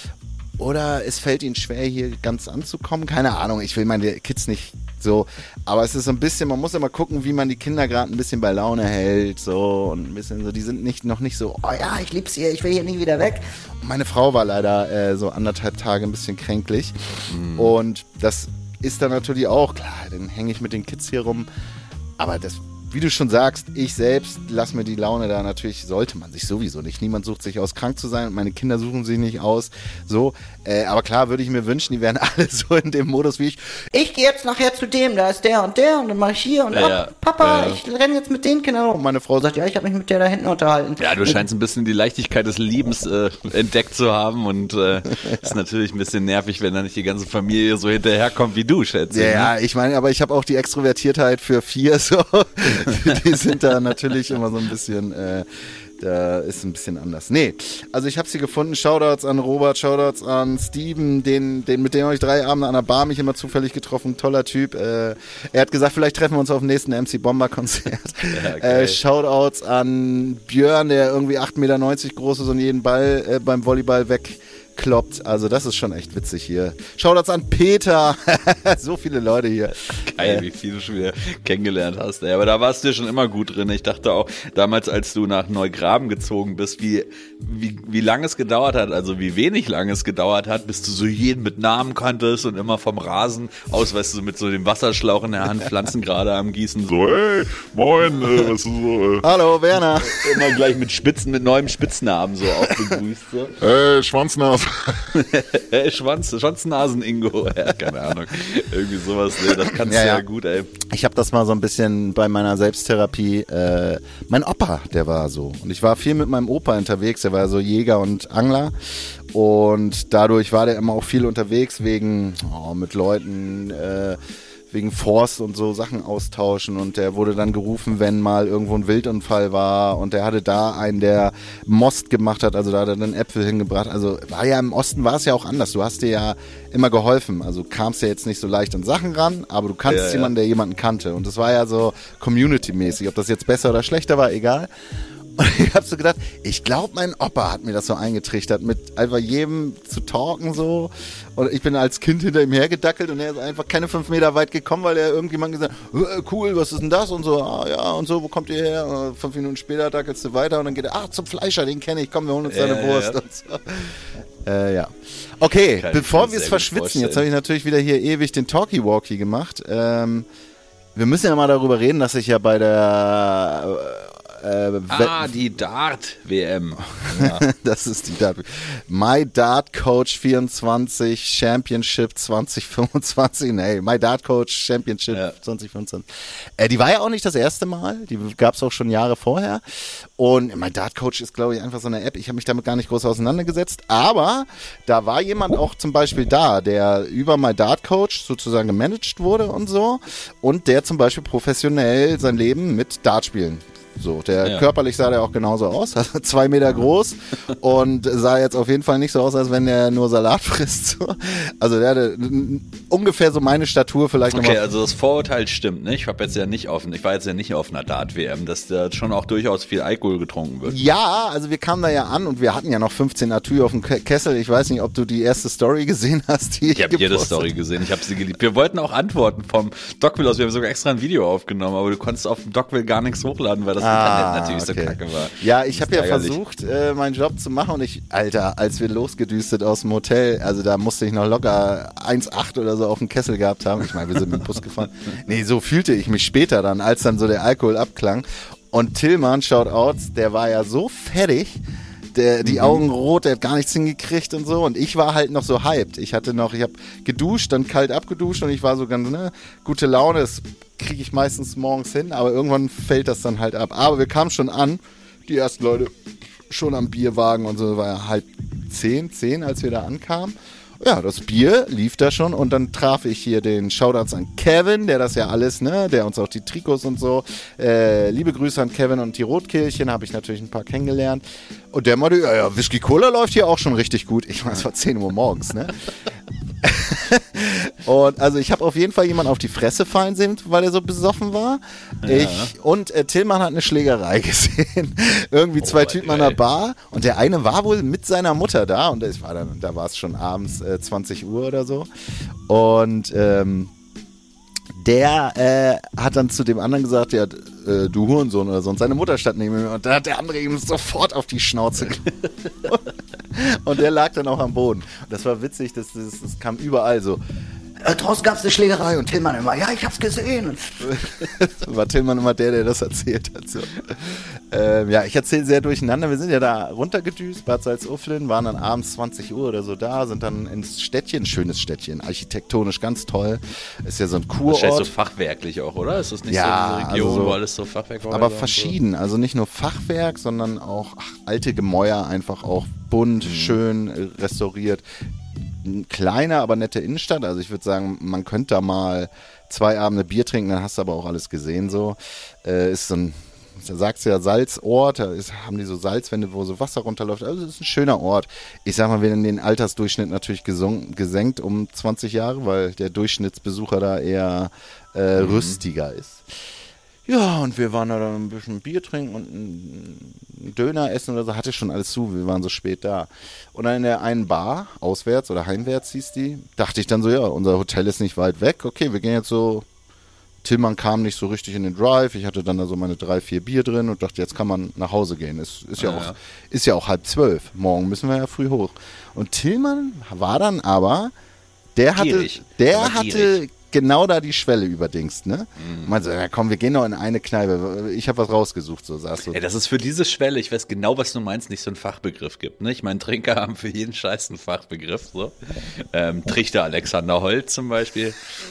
Oder es fällt ihnen schwer, hier ganz anzukommen. Keine Ahnung, ich will meine Kids nicht so, aber es ist so ein bisschen, man muss immer gucken, wie man die Kinder gerade ein bisschen bei Laune hält, so, und ein bisschen so, die sind nicht, noch nicht so, oh ja, ich lieb's hier, ich will hier nie wieder weg. Und meine Frau war leider äh, so anderthalb Tage ein bisschen kränklich und das ist dann natürlich auch, klar, dann hänge ich mit den Kids hier rum, aber das, wie du schon sagst, ich selbst lass mir die Laune da, natürlich sollte man sich sowieso nicht. Niemand sucht sich aus, krank zu sein und meine Kinder suchen sich nicht aus. So, äh, aber klar würde ich mir wünschen, die wären alle so in dem Modus wie ich. Ich gehe jetzt nachher zu dem, da ist der und der und dann mache ich hier und Ja, ab, ja. Papa, Ja. ich renne jetzt mit den Kindern rum. Und meine Frau sagt, ja, ich habe mich mit der da hinten unterhalten. Ja, du scheinst ein bisschen die Leichtigkeit des Lebens äh, entdeckt zu haben und äh, ist natürlich ein bisschen nervig, wenn da nicht die ganze Familie so hinterherkommt wie du, schätze ich. Ja, ne? ja, ich meine, aber ich habe auch die Extrovertiertheit für vier, so. Die sind da natürlich immer so ein bisschen, äh, da ist ein bisschen anders. Nee, also ich habe sie gefunden. Shoutouts an Robert, Shoutouts an Steven, den, den, mit dem habe ich drei Abende an der Bar mich immer zufällig getroffen. Toller Typ. Äh, er hat gesagt, vielleicht treffen wir uns auf dem nächsten M C Bomber Konzert. Ja, geil. äh, Shoutouts an Björn, der irgendwie acht Meter neunzig groß ist und jeden Ball äh, beim Volleyball weg kloppt. Also das ist schon echt witzig hier. Shoutouts an Peter. So viele Leute hier. Geil, wie viel du schon wieder kennengelernt hast. Ey. Aber da warst du ja schon immer gut drin. Ich dachte auch, damals, als du nach Neugraben gezogen bist, wie, wie, wie lange es gedauert hat, also wie wenig lange es gedauert hat, bis du so jeden mit Namen kanntest und immer vom Rasen aus, weißt du, mit so dem Wasserschlauch in der Hand, Pflanzen gerade am Gießen. So, So, ey, moin, äh, was ist so, Hallo, Werner. immer gleich mit Spitzen, mit neuem Spitznamen so aufgegrüßt. So. äh, äh, Schwanznase. Hey, Schwanz, Schwanznasen-Ingo. Ja, keine Ahnung. Irgendwie sowas, ne? Das kannst Ja, du ja, ja. gut, ey. Ich habe das mal so ein bisschen bei meiner Selbsttherapie. Äh, mein Opa, der war so. Und ich war viel mit meinem Opa unterwegs. Der war so Jäger und Angler. Und dadurch war der immer auch viel unterwegs wegen oh, mit Leuten, äh, wegen Forst und so Sachen austauschen. Und der wurde dann gerufen, wenn mal irgendwo ein Wildunfall war. Und der hatte da einen, der Most gemacht hat. Also da hat er dann Äpfel hingebracht. Also war ja im Osten war es ja auch anders. Du hast dir ja immer geholfen. Also kamst ja jetzt nicht so leicht an Sachen ran, aber du kannst Ja, ja. jemanden, der jemanden kannte. Und das war ja so Community-mäßig. Ob das jetzt besser oder schlechter war, egal. Und ich hab so gedacht, ich glaube, mein Opa hat mir das so eingetrichtert, mit einfach jedem zu talken so. Und ich bin als Kind hinter ihm hergedackelt und er ist einfach keine fünf Meter weit gekommen, weil er irgendjemand gesagt hat, äh, cool, was ist denn das? Und so, ah ja, und so, wo kommt ihr her? Und fünf Minuten später dackelst du weiter und dann geht er, ah, zum Fleischer, den kenne ich, komm, wir holen uns Ja, seine ja, Wurst. ja. Und so. Äh, ja. Okay, Kann ich bevor mir wir es sehr gut verschwitzen, vorstellen. jetzt habe ich natürlich wieder hier ewig den Talkie-Walkie gemacht. Ähm, wir müssen ja mal darüber reden, dass ich ja bei der Äh, ah, die Dart-W M. Ja. Das ist die Dart. My Dart Coach vierundzwanzig Championship zwanzig fünfundzwanzig. Nee, My Dart Coach Championship ja. zwanzig fünfundzwanzig. Äh, die war ja auch nicht das erste Mal. Die gab es auch schon Jahre vorher. Und My Dart Coach ist, glaube ich, einfach so eine App. Ich habe mich damit gar nicht groß auseinandergesetzt. Aber da war jemand auch zum Beispiel da, der über My Dart Coach sozusagen gemanagt wurde und so. Und der zum Beispiel professionell sein Leben mit Dart spielen. So, der ja. körperlich sah der auch genauso aus, also zwei Meter groß und sah jetzt auf jeden Fall nicht so aus, als wenn der nur Salat frisst. So. Also der hatte ungefähr so meine Statur vielleicht okay, nochmal. Also das Vorurteil stimmt, ne? Ich habe jetzt ja nicht auf, ich war jetzt ja nicht auf einer Dart-W M, dass da schon auch durchaus viel Alkohol getrunken wird. Ja, also wir kamen da ja an und wir hatten ja noch fünfzehn Atü auf dem Kessel. Ich weiß nicht, ob du die erste Story gesehen hast. Die ich habe jede Story gesehen, ich habe sie geliebt. Wir wollten auch antworten vom Dockville aus, wir haben sogar extra ein Video aufgenommen, aber du konntest auf dem Dockville gar nichts hochladen, weil das ah, Internet natürlich okay. so kacke war. Ja, ich habe ja versucht, äh, meinen Job zu machen und ich, Alter, als wir losgedüstet aus dem Hotel, also da musste ich noch locker eins Komma acht oder so auf dem Kessel gehabt haben. Ich meine, wir sind mit dem Bus gefahren. Nee, so fühlte ich mich später dann, als dann so der Alkohol abklang. Und Tillmann, Shoutouts, der war ja so fertig, der, die Augen rot, der hat gar nichts hingekriegt und so. Und ich war halt noch so hyped. Ich hatte noch, ich habe geduscht, dann kalt abgeduscht und ich war so ganz, ne, gute Laune. Das kriege ich meistens morgens hin, aber irgendwann fällt das dann halt ab. Aber wir kamen schon an, die ersten Leute schon am Bierwagen und so, war ja halb zehn, zehn, als wir da ankamen. Ja, das Bier lief da schon und dann traf ich hier den Shoutouts an Kevin, der das ja alles, ne, der uns auch die Trikots und so, äh, liebe Grüße an Kevin und die Rotkehlchen, habe ich natürlich ein paar kennengelernt. Und der meinte, ja, ja, Whisky Cola läuft hier auch schon richtig gut. Ich meine, es war zehn Uhr morgens, ne. Und also ich habe auf jeden Fall jemanden auf die Fresse fallen sehen, weil er so besoffen war. Ja. Ich und äh, Tillmann hat eine Schlägerei gesehen. Irgendwie zwei oh, Typen an der Bar und der eine war wohl mit seiner Mutter da und das war dann, da war es schon abends äh, zwanzig Uhr oder so. Und ähm, der äh, hat dann zu dem anderen gesagt, ja, äh, du Hurensohn oder so. Und seine Mutter stand neben ihm und da hat der andere ihm sofort auf die Schnauze und der lag dann auch am Boden. Und das war witzig, das, das, das kam überall so. Äh, draußen gab es eine Schlägerei und Tillmann immer, ja, ich hab's gesehen. Und war Tillmann immer der, der das erzählt hat. So. Ähm, ja, ich erzähle sehr durcheinander. Wir sind ja da runtergedüst, Bad Salzuflen, waren dann abends zwanzig Uhr oder so da, sind dann ins Städtchen, schönes Städtchen, architektonisch ganz toll. Ist ja so ein Kurort. Wahrscheinlich so fachwerklich auch, oder? Ist das nicht ja, so eine Region, also so, wo alles so Fachwerk war? Aber verschieden, so? Also nicht nur Fachwerk, sondern auch ach, alte Gemäuer, einfach auch bunt, mhm. schön restauriert. Kleine, aber nette Innenstadt. Also ich würde sagen, man könnte da mal zwei Abende Bier trinken, dann hast du aber auch alles gesehen so. Äh, ist so ein, da sagst du ja Salzort, da ist, haben die so Salzwände, wo so Wasser runterläuft. Also es ist ein schöner Ort. Ich sag mal, wir haben den Altersdurchschnitt natürlich gesungen, gesenkt um zwanzig Jahre, weil der Durchschnittsbesucher da eher äh, mhm. rüstiger ist. Ja, und wir waren da dann ein bisschen Bier trinken und einen Döner essen oder so, hatte schon alles zu, wir waren so spät da. Und dann in der einen Bar, auswärts oder heimwärts hieß die, dachte ich dann so, ja, unser Hotel ist nicht weit weg, okay, wir gehen jetzt so, Tillmann kam nicht so richtig in den Drive, ich hatte dann da so meine drei, vier Bier drin und dachte, jetzt kann man nach Hause gehen, ist, ist, ja, ja, auch, ist ja auch halb zwölf, morgen müssen wir ja früh hoch. Und Tillmann war dann aber, der hatte, gierig. der hatte genau da die Schwelle überdingst, ne? Mhm. Man so, ja komm, wir gehen noch in eine Kneipe. Ich habe was rausgesucht, so sagst du. Ja, das ist für diese Schwelle, ich weiß genau, was du meinst, nicht so ein Fachbegriff gibt, ne? Ich meine, Trinker haben für jeden Scheiß einen Fachbegriff, so. Ähm, Trichter Alexander Holt zum Beispiel.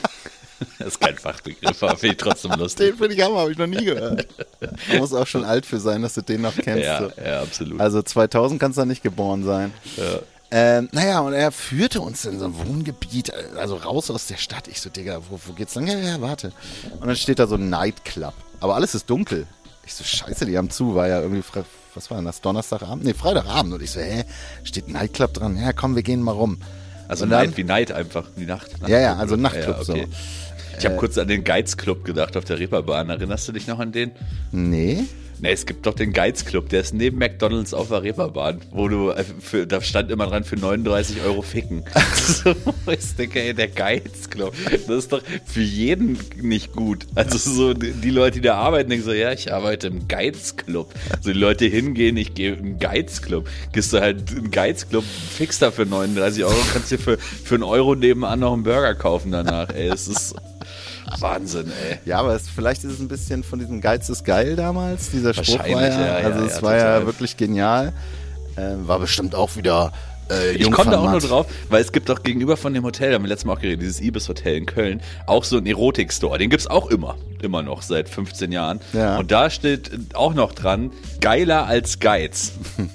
Das ist kein Fachbegriff, aber finde ich trotzdem lustig. Den finde ich Hammer, habe ich noch nie gehört. Du musst auch schon alt für sein, dass du den noch kennst. Ja, so. ja, absolut. Also zweitausend kannst du da nicht geboren sein. Ja. Ähm, naja, und er führte uns in so ein Wohngebiet, also raus aus der Stadt. Ich so, Digga, wo, wo geht's lang? Ja, ja, warte. Und dann steht da so ein Nightclub. Aber alles ist dunkel. Ich so, scheiße, die haben zu. War ja irgendwie, was war denn das, Donnerstagabend? Nee, Freitagabend. Und ich so, hä, steht ein Nightclub dran? Ja, komm, wir gehen mal rum. Also Night dann, wie Night einfach, wie Nacht. Nachtclub. Ja, ja, also Nachtclub ja, okay. so. Ich habe äh, kurz an den Geiz-Club gedacht auf der Reeperbahn. Erinnerst du dich noch an den? Nee. Ne, es gibt doch den Geiz-Club, der ist neben McDonalds auf der Reeperbahn, wo du, für, da stand immer dran für neununddreißig Euro ficken. Also, ich denke, ey, der Geiz-Club, das ist doch für jeden nicht gut. Also so, die Leute, die da arbeiten, denken so, ja, ich arbeite im Geiz-Club. So die Leute hingehen, ich gehe im Geiz-Club. Gehst du halt im Geiz-Club, fickst da für neununddreißig Euro, kannst dir für, für einen Euro nebenan noch einen Burger kaufen danach, ey, es ist... Wahnsinn, ey. Ja, aber es, vielleicht ist es ein bisschen von diesem Geiz ist geil damals, dieser Spruch war Wahrscheinlich, ja, ja, ja, also ja, es ja, war total. ja wirklich genial. Ähm, war bestimmt auch wieder äh, Ich komme da auch nur Jungfernmatt. drauf, weil es gibt doch gegenüber von dem Hotel, da haben wir letztes Mal auch geredet, dieses Ibis-Hotel in Köln, auch so einen Erotik-Store. Den gibt's auch immer, immer noch, seit fünfzehn Jahren. Ja. Und da steht auch noch dran, geiler als Geiz.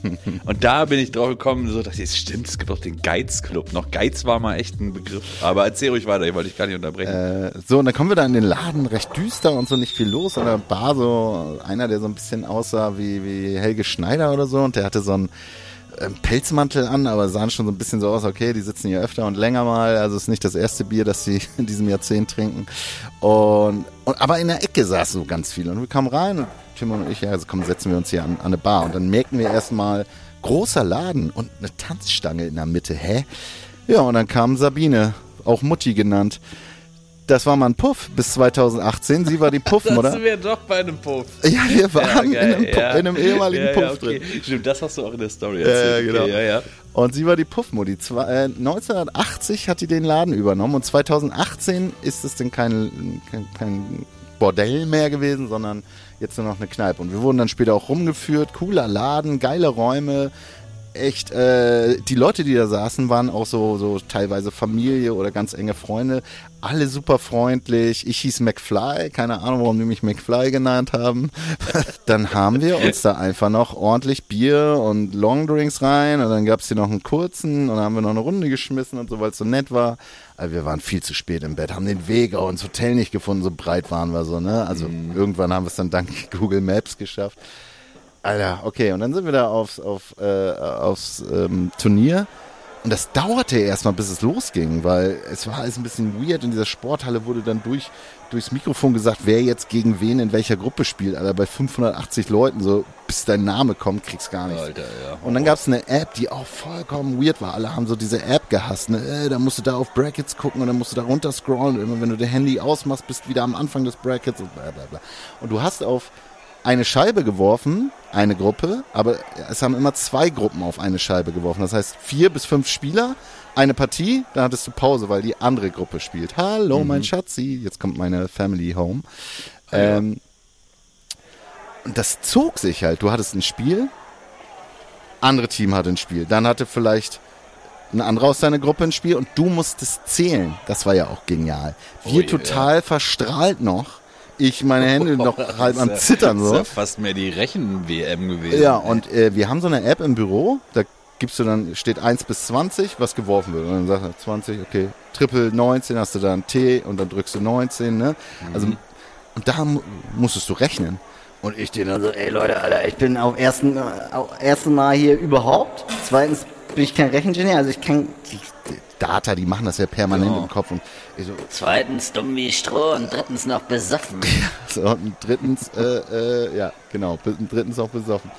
Und da bin ich drauf gekommen, so dachte ich, stimmt, es gibt auch den Geiz-Club noch. Geiz war mal echt ein Begriff. Aber erzähl ruhig weiter, ich wollte dich gar nicht unterbrechen. Äh, so, und dann kommen wir da in den Laden, recht düster und so, nicht viel los. An der Bar so einer, der so ein bisschen aussah wie, wie Helge Schneider oder so. Und der hatte so einen ähm, Pelzmantel an, aber sahen schon so ein bisschen so aus, okay, die sitzen hier öfter und länger mal. Also es ist nicht das erste Bier, das sie in diesem Jahrzehnt trinken. Und, und aber in der Ecke saß so ganz viel. Und wir kamen rein und Tim und ich, ja, also komm, setzen wir uns hier an, an eine Bar. Und dann merken wir erstmal, großer Laden und eine Tanzstange in der Mitte. Hä? Ja, und dann kam Sabine, auch Mutti genannt. Das war mal ein Puff bis zweitausendachtzehn. Sie war die Puffen, oder? Das wäre doch bei einem Puff. Ja, wir waren Ja, in, einem geil, Puff, ja. in einem ehemaligen ja, Puff ja, okay. drin. Stimmt, das hast du auch in der Story Ja, erzählt. genau. Okay, ja, ja. Und sie war die Puffmutti. Zwei- äh, neunzehnhundertachtzig hat die den Laden übernommen und zweitausendachtzehn ist es denn kein, kein, kein Bordell mehr gewesen, sondern jetzt nur noch eine Kneipe. Und wir wurden dann später auch rumgeführt. Cooler Laden, geile Räume. Echt, äh, die Leute, die da saßen, waren auch so, so teilweise Familie oder ganz enge Freunde. Alle super freundlich. Ich hieß McFly. Keine Ahnung, warum die mich McFly genannt haben. Dann haben wir uns da einfach noch ordentlich Bier und Longdrinks rein. Und dann gab es hier noch einen kurzen. Und dann haben wir noch eine Runde geschmissen und so, weil es so nett war. Aber wir waren viel zu spät im Bett, haben den Weg auch ins Hotel nicht gefunden. So breit waren wir so, ne? Also Mhm. irgendwann haben wir es dann dank Google Maps geschafft. Alter, okay, und dann sind wir da aufs, auf, äh, aufs ähm, Turnier und das dauerte erstmal, bis es losging, weil es war alles ein bisschen weird. In dieser Sporthalle wurde dann durch, durchs Mikrofon gesagt, wer jetzt gegen wen in welcher Gruppe spielt. Alter, bei fünfhundertachtzig Leuten, so bis dein Name kommt, kriegst gar nichts. Alter, ja. Und dann gab es eine App, die auch vollkommen weird war. Alle haben so diese App gehasst. Ne? Äh, da musst du da auf Brackets gucken und dann musst du da runter scrollen. Und immer wenn du dein Handy ausmachst, bist du wieder am Anfang des Brackets und bla bla bla. Und du hast auf eine Scheibe geworfen, eine Gruppe, aber es haben immer zwei Gruppen auf eine Scheibe geworfen. Das heißt, vier bis fünf Spieler, eine Partie, dann hattest du Pause, weil die andere Gruppe spielt. Hallo, mein Schatzi, jetzt kommt meine Family home. Ähm, und das zog sich halt. Du hattest ein Spiel, andere Team hatte ein Spiel, dann hatte vielleicht ein anderer aus deiner Gruppe ein Spiel und du musstest zählen. Das war ja auch genial. Wir Oh, total ja. verstrahlt noch. Ich meine Hände noch halb am Das ist ja- Zittern Das ist so. ja fast mehr die Rechen-W M gewesen. Ja, und äh, wir haben so eine App im Büro, da gibst du dann, steht eins bis zwanzig, was geworfen wird. Und dann sagst du zwanzig, okay, Triple neunzehn, hast du da ein T und dann drückst du neunzehn, ne? Also, und da mu- musstest du rechnen. Und ich den dann so, ey Leute, Alter, ich bin auf ersten, äh, auf ersten Mal hier überhaupt. Zweitens bin ich kein Rechengenieur, also ich kann, die, die Data, die machen das ja permanent Genau. im Kopf. Und ich so, Zweitens dumm wie Stroh und drittens noch besoffen. so, und drittens, äh, äh, ja, genau, und drittens auch besoffen.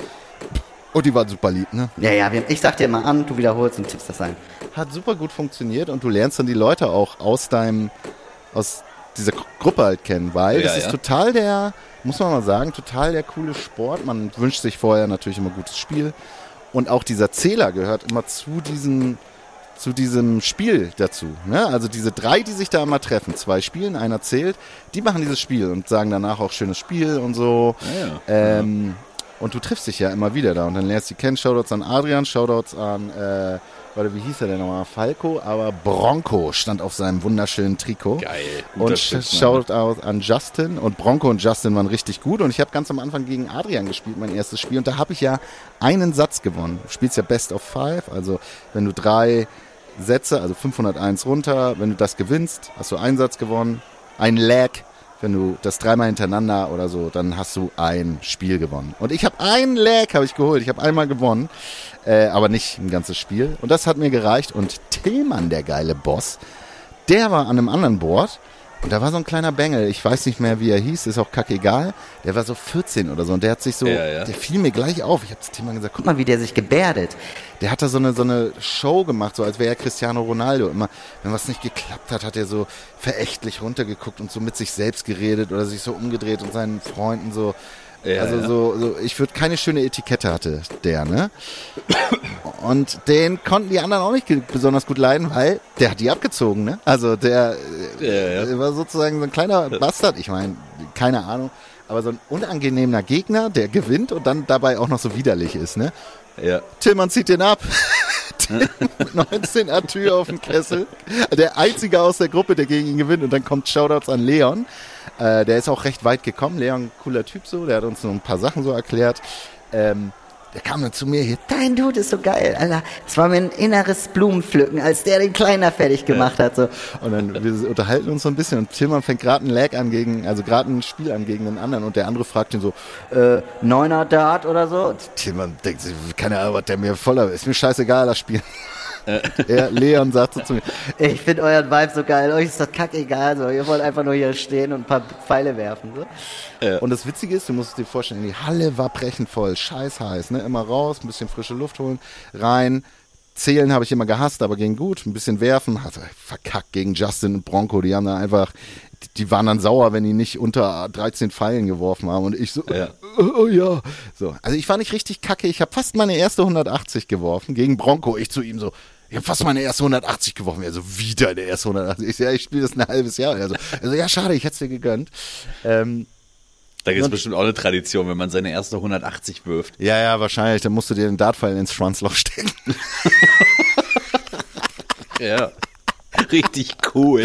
Und die waren super lieb, ne? Ja, ja, wir- ich sag dir mal an, du wiederholst und tippst das ein. Hat super gut funktioniert und du lernst dann die Leute auch aus deinem, aus dieser Gru- Gruppe halt kennen, weil Ja, das ist ja. total der, muss man mal sagen, total der coole Sport. Man wünscht sich vorher natürlich immer gutes Spiel und auch dieser Zähler gehört immer zu diesem, zu diesem Spiel dazu. Ne? Also diese drei, die sich da immer treffen, zwei spielen, einer zählt, die machen dieses Spiel und sagen danach auch schönes Spiel und so. Ja, Ähm, Und du triffst dich ja immer wieder da und dann lernst du die kennen. Shoutouts an Adrian, Shoutouts an, äh, warte, wie hieß er denn nochmal? Falco, aber Bronco stand auf seinem wunderschönen Trikot. Geil. Guter Und Spitzname. Shoutout an Justin und Bronco und Justin waren richtig gut und ich habe ganz am Anfang gegen Adrian gespielt, mein erstes Spiel und da habe ich ja einen Satz gewonnen. Du spielst ja Best of Five, also wenn du drei Sätze, also fünfhunderteins runter, wenn du das gewinnst, hast du einen Satz gewonnen, ein Lag. Wenn du das dreimal hintereinander oder so, dann hast du ein Spiel gewonnen. Und ich habe einen Lag habe ich geholt. Ich habe einmal gewonnen, äh, aber nicht ein ganzes Spiel. Und das hat mir gereicht. Und Tillmann, der geile Boss, der war an einem anderen Board. Und da war so ein kleiner Bengel. Ich weiß nicht mehr, wie er hieß. Ist auch kackegal. Der war so vierzehn oder so. Und der hat sich so, Ja, ja. der fiel mir gleich auf. Ich habe zu Tillmann gesagt, guck Guck mal, wie der sich gebärdet. der hat da so eine, so eine Show gemacht, so als wäre er Cristiano Ronaldo. Immer, wenn was nicht geklappt hat, hat er so verächtlich runtergeguckt und so mit sich selbst geredet oder sich so umgedreht und seinen Freunden so Ja, also ja. so, so, ich würde keine schöne Etikette hatte der, ne? Und den konnten die anderen auch nicht ge- besonders gut leiden, weil der hat die abgezogen, ne? Also der, Ja, ja. der war sozusagen so ein kleiner Bastard. Ich meine, keine Ahnung, aber so ein unangenehmer Gegner, der gewinnt und dann dabei auch noch so widerlich ist, ne? Ja. Tillmann zieht den ab. neunzehn Atü auf den Kessel. Der einzige aus der Gruppe, der gegen ihn gewinnt. Und dann kommt Shoutouts an Leon. Äh, der ist auch recht weit gekommen. Leon, cooler Typ so. Der hat uns noch ein paar Sachen so erklärt. Ähm, der kam dann zu mir hier. Dein Dude ist so geil, Alter. Es war mir ein inneres Blumenpflücken, als der den Kleiner fertig gemacht hat. So. Und dann wir unterhalten uns so ein bisschen. Und Tillmann fängt gerade ein Lag an gegen, also gerade ein Spiel an gegen den anderen. Und der andere fragt ihn so, Äh, Neuner Dart oder so. Tillmann denkt sich, keine Ahnung, was der mir voller ist. Mir scheißegal, das Spiel. Er, Leon sagt so zu mir, Ich finde euren Vibe so geil. Euch ist das kackegal. So. Ihr wollt einfach nur hier stehen und ein paar Pfeile werfen. So. und das Witzige ist, du musst dir vorstellen, die Halle war brechend voll, scheiß heiß, ne? Immer raus, ein bisschen frische Luft holen, rein. Zählen habe ich immer gehasst, aber ging gut. Ein bisschen werfen, hat verkackt gegen Justin und Bronco. Die haben da einfach, die waren dann sauer, wenn die nicht unter dreizehn Pfeilen geworfen haben. Und ich so, Ja. oh, oh ja. So, also ich war nicht richtig kacke. Ich habe fast meine erste hundertachtzig geworfen gegen Bronco. Ich zu ihm so, ich habe fast meine erste hundertachtzig geworfen. Er so, wieder eine erste hundertachtzig. Ich so, ja, ich spiele das ein halbes Jahr. Er so, also, ja, schade, ich hätte es dir gegönnt. Ähm, Da gibt es bestimmt auch eine Tradition, wenn man seine erste hundertachtzig wirft. ja, ja, wahrscheinlich. Dann musst du dir den Dartpfeil ins Schwanzloch stecken. Ja. Richtig cool.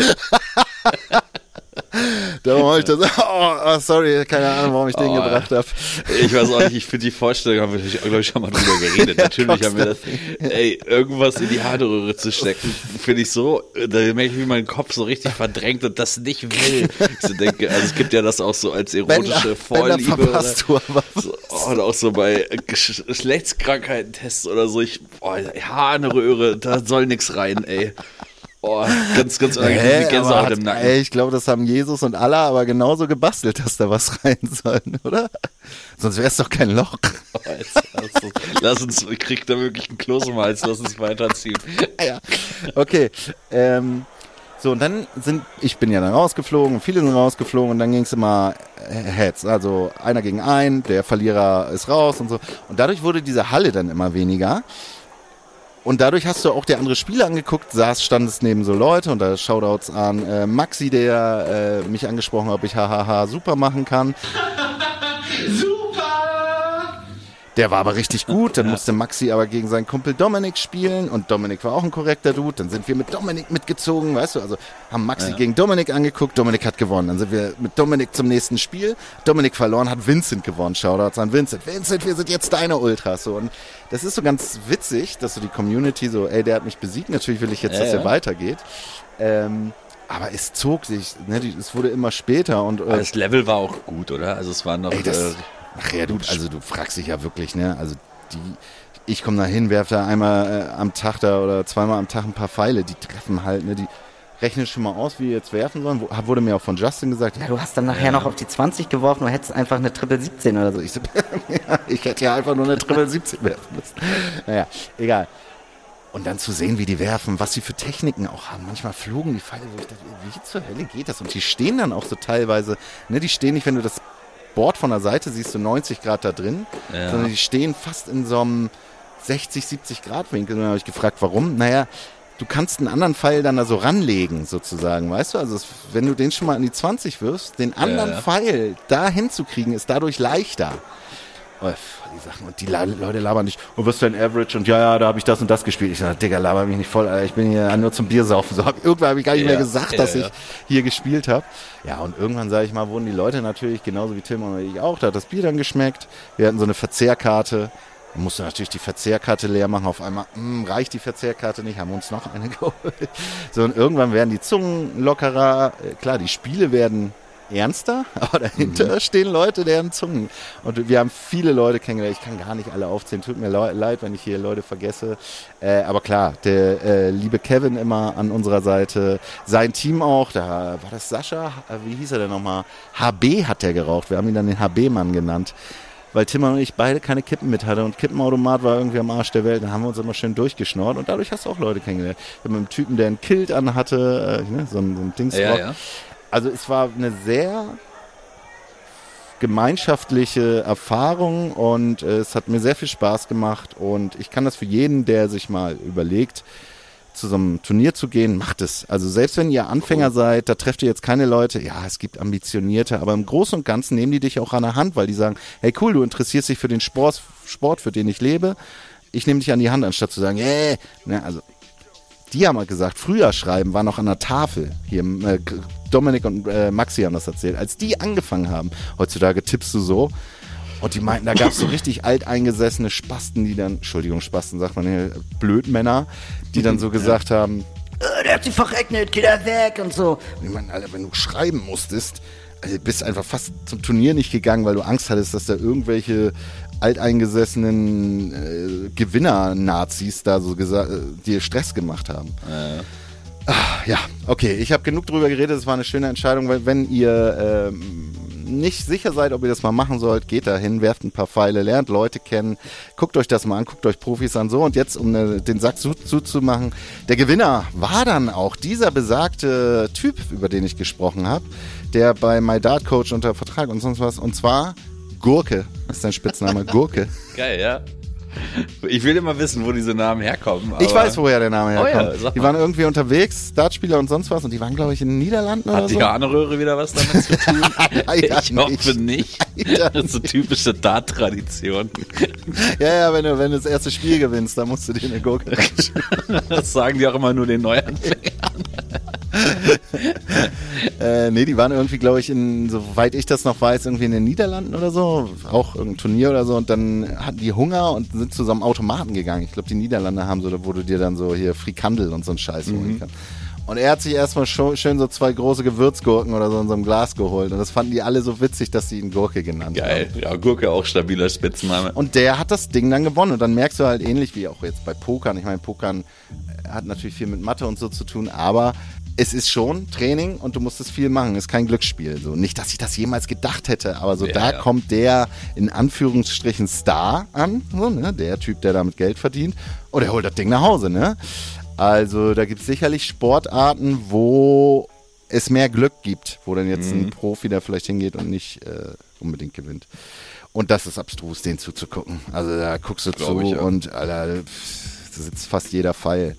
Darum habe ich das, oh, oh, sorry, keine Ahnung, warum ich den Oh, gebracht habe. Ich weiß auch nicht, ich finde die Vorstellung, haben wir, glaube ich, schon mal drüber geredet. Natürlich haben wir das, ey, irgendwas in die Harnröhre zu stecken, finde ich so, da merke ich, wie mein Kopf so richtig verdrängt und das nicht will. Ich so denke, also es gibt ja das auch so als erotische Vorliebe. verpasst du aber. So, oh, oder auch so bei Gesch- Geschlechtskrankheiten-Tests oder so, ich, boah, Harnröhre, da soll nix rein, ey. Oh, ganz, ganz unangenehm, Hä, wie aber Gänsehaut hat, im Nacken. ey, ich glaube, das haben Jesus und Allah aber genauso gebastelt, dass da was rein soll, oder? Sonst wäre es doch kein Loch. Oh, jetzt, also, lass uns, ich krieg da wirklich einen Kloß im Hals, lass uns weiterziehen. Ja, okay. Ähm, so, und dann sind, ich bin ja dann rausgeflogen, viele sind rausgeflogen und dann ging es immer äh, Heads. Also einer gegen einen, der Verlierer ist raus und so. Und dadurch wurde diese Halle dann immer weniger. Und dadurch hast du auch dir andere Spiele angeguckt, saß, standest neben so Leute und da Shoutouts an äh, Maxi, der äh, mich angesprochen hat, ob ich hahaha super machen kann. Der war aber richtig gut, dann musste Maxi aber gegen seinen Kumpel Dominik spielen und Dominik war auch ein korrekter Dude, dann sind wir mit Dominik mitgezogen, weißt du, also haben Maxi Ja. gegen Dominik angeguckt, Dominik hat gewonnen, dann sind wir mit Dominik zum nächsten Spiel, Dominik verloren, hat Vincent gewonnen, Shoutouts an Vincent, Vincent, wir sind jetzt deine Ultras, so, und das ist so ganz witzig, dass so die Community so, ey, der hat mich besiegt, natürlich will ich jetzt, Ja, dass ja. er weitergeht, ähm, aber es zog sich, ne, die, es wurde immer später und Aber äh, das Level war auch gut, oder? Also es war noch, Ey, das, äh, ach ja, du, also du fragst dich ja wirklich, ne, also die, ich komme da hin, werfe da einmal äh, am Tag da oder zweimal am Tag ein paar Pfeile, die treffen halt, ne, die rechnen schon mal aus, wie die jetzt werfen sollen, Wo, wurde mir auch von Justin gesagt, Ja, du hast dann nachher noch auf die zwanzig geworfen, du hättest einfach eine Triple siebzehn oder so. ich, so, ja, ich hätte ja einfach nur eine Triple siebzehn werfen müssen. Naja, egal. Und dann zu sehen, wie die werfen, was sie für Techniken auch haben. Manchmal flogen die Pfeile, wo ich dachte, wie zur Hölle geht das? Und die stehen dann auch so teilweise, ne, die stehen nicht, wenn du das Board von der Seite siehst, du neunzig Grad da drin, Ja. sondern die stehen fast in so einem sechzig, siebzig Grad Winkel. Und dann habe ich gefragt, warum? Naja, du kannst einen anderen Pfeil dann da so ranlegen, sozusagen, weißt du? Also es, wenn du den schon mal in die zwanzig wirfst, den anderen Ja. Pfeil da hinzukriegen, ist dadurch leichter. Oh, die Sachen. Und die La- Leute labern nicht, oh, was ist dein Average? Und ja, ja, da habe ich das und das gespielt. Ich sage, Digga, laber mich nicht voll, Alter. Ich bin hier nur zum Biersaufen. So, hab, irgendwann habe ich gar nicht Ja, mehr gesagt, ja, dass ja. ich hier gespielt habe. Ja, und irgendwann, sage ich mal, wurden die Leute natürlich, genauso wie Tim und ich auch, da hat das Bier dann geschmeckt. Wir hatten so eine Verzehrkarte. Man musste natürlich die Verzehrkarte leer machen. Auf einmal, mh, reicht die Verzehrkarte nicht, haben wir uns noch eine geholt. So, und irgendwann werden die Zungen lockerer. Äh, Klar, die Spiele werden ernster, aber dahinter Mhm. stehen Leute, deren Zungen. Und wir haben viele Leute kennengelernt. Ich kann gar nicht alle aufzählen. Tut mir le- leid, wenn ich hier Leute vergesse. Äh, aber klar, der äh, liebe Kevin immer an unserer Seite. Sein Team auch. Da war das Sascha. Äh, Wie hieß er denn nochmal? H B hat der geraucht. Wir haben ihn dann den H B-Mann genannt. Weil Tim und ich beide keine Kippen mit hatten und Kippenautomat war irgendwie am Arsch der Welt. Dann haben wir uns immer schön durchgeschnort und dadurch hast du auch Leute kennengelernt. Wir haben einen Typen, der einen Kilt anhatte, äh, ne, so ein, so ein Dingsrock. ja, ja. Also es war eine sehr gemeinschaftliche Erfahrung und äh, es hat mir sehr viel Spaß gemacht und ich kann das für jeden, der sich mal überlegt, zu so einem Turnier zu gehen, macht es. Also selbst wenn ihr Anfänger seid, da trefft ihr jetzt keine Leute, ja, es gibt Ambitionierte, aber im Großen und Ganzen nehmen die dich auch an der Hand, weil die sagen, hey cool, du interessierst dich für den Sport, Sport für den ich lebe, ich nehme dich an die Hand, anstatt zu sagen, äh, ne, also die haben halt gesagt, früher schreiben war noch an der Tafel. Hier, äh, Dominik und äh, Maxi haben das erzählt. Als die angefangen haben, heutzutage tippst du so. Und die meinten, da gab es so richtig alteingesessene Spasten, die dann, Entschuldigung, Spasten sagt man hier, Blödmänner, die dann so gesagt haben, äh, der hat sich verregnet, geht er weg und so. Und ich meine, Alter, wenn du schreiben musstest, also bist einfach fast zum Turnier nicht gegangen, weil du Angst hattest, dass da irgendwelche alteingesessenen äh, Gewinner-Nazis da so gesagt, äh, dir Stress gemacht haben. Ja. Ach, ja, okay, ich habe genug drüber geredet, es war eine schöne Entscheidung, weil wenn ihr ähm, nicht sicher seid, ob ihr das mal machen sollt, geht da hin, werft ein paar Pfeile, lernt Leute kennen, guckt euch das mal an, guckt euch Profis an, so und jetzt, um ne, den Sack zu, zuzumachen, der Gewinner war dann auch dieser besagte Typ, über den ich gesprochen habe, der bei My Dart Coach unter Vertrag und sonst was, und zwar Gurke, ist sein Spitzname, Gurke. Geil, ja. Ich will immer wissen, wo diese Namen herkommen. Ich weiß, woher der Name Oh herkommt. ja, die waren irgendwie unterwegs, Dartspieler und sonst was, und die waren, glaube ich, in den Niederlanden oder Hat so. die Harnröhre wieder was damit zu tun? Leider Ich hoffe nicht. Leider Das ist so typische Dart-Tradition. Ja, ja, wenn du, wenn du das erste Spiel gewinnst, dann musst du dir eine Gurke Das sagen die auch immer nur den Neuanfängern. äh, nee, die waren irgendwie, glaube ich, in, soweit ich das noch weiß, irgendwie in den Niederlanden oder so, auch irgendein Turnier oder so, und dann hatten die Hunger und sind zu so einem Automaten gegangen. Ich glaube, die Niederlande haben so, wo du dir dann so hier Frikandel und so einen Scheiß holen Mhm. kannst. Und er hat sich erstmal schön so zwei große Gewürzgurken oder so in so einem Glas geholt. Und das fanden die alle so witzig, dass sie ihn Gurke genannt Geil. haben. Ja, Gurke auch stabiler Spitzname. Und der hat das Ding dann gewonnen. Und dann merkst du halt ähnlich wie auch jetzt bei Pokern. Ich meine, Pokern hat natürlich viel mit Mathe und so zu tun, aber es ist schon Training und du musst es viel machen. Es ist kein Glücksspiel. So, nicht, dass ich das jemals gedacht hätte, aber so Ja, da ja. kommt der in Anführungsstrichen Star an. So, ne? Der Typ, der damit Geld verdient. Und er holt das Ding nach Hause, ne? Also da gibt es sicherlich Sportarten, wo es mehr Glück gibt, wo dann jetzt Mhm. ein Profi da vielleicht hingeht und nicht äh, unbedingt gewinnt. Und das ist abstrus, den zuzugucken. Also da guckst du Glaub zu ich, ja. und Alter, pff, da sitzt fast jeder Pfeil.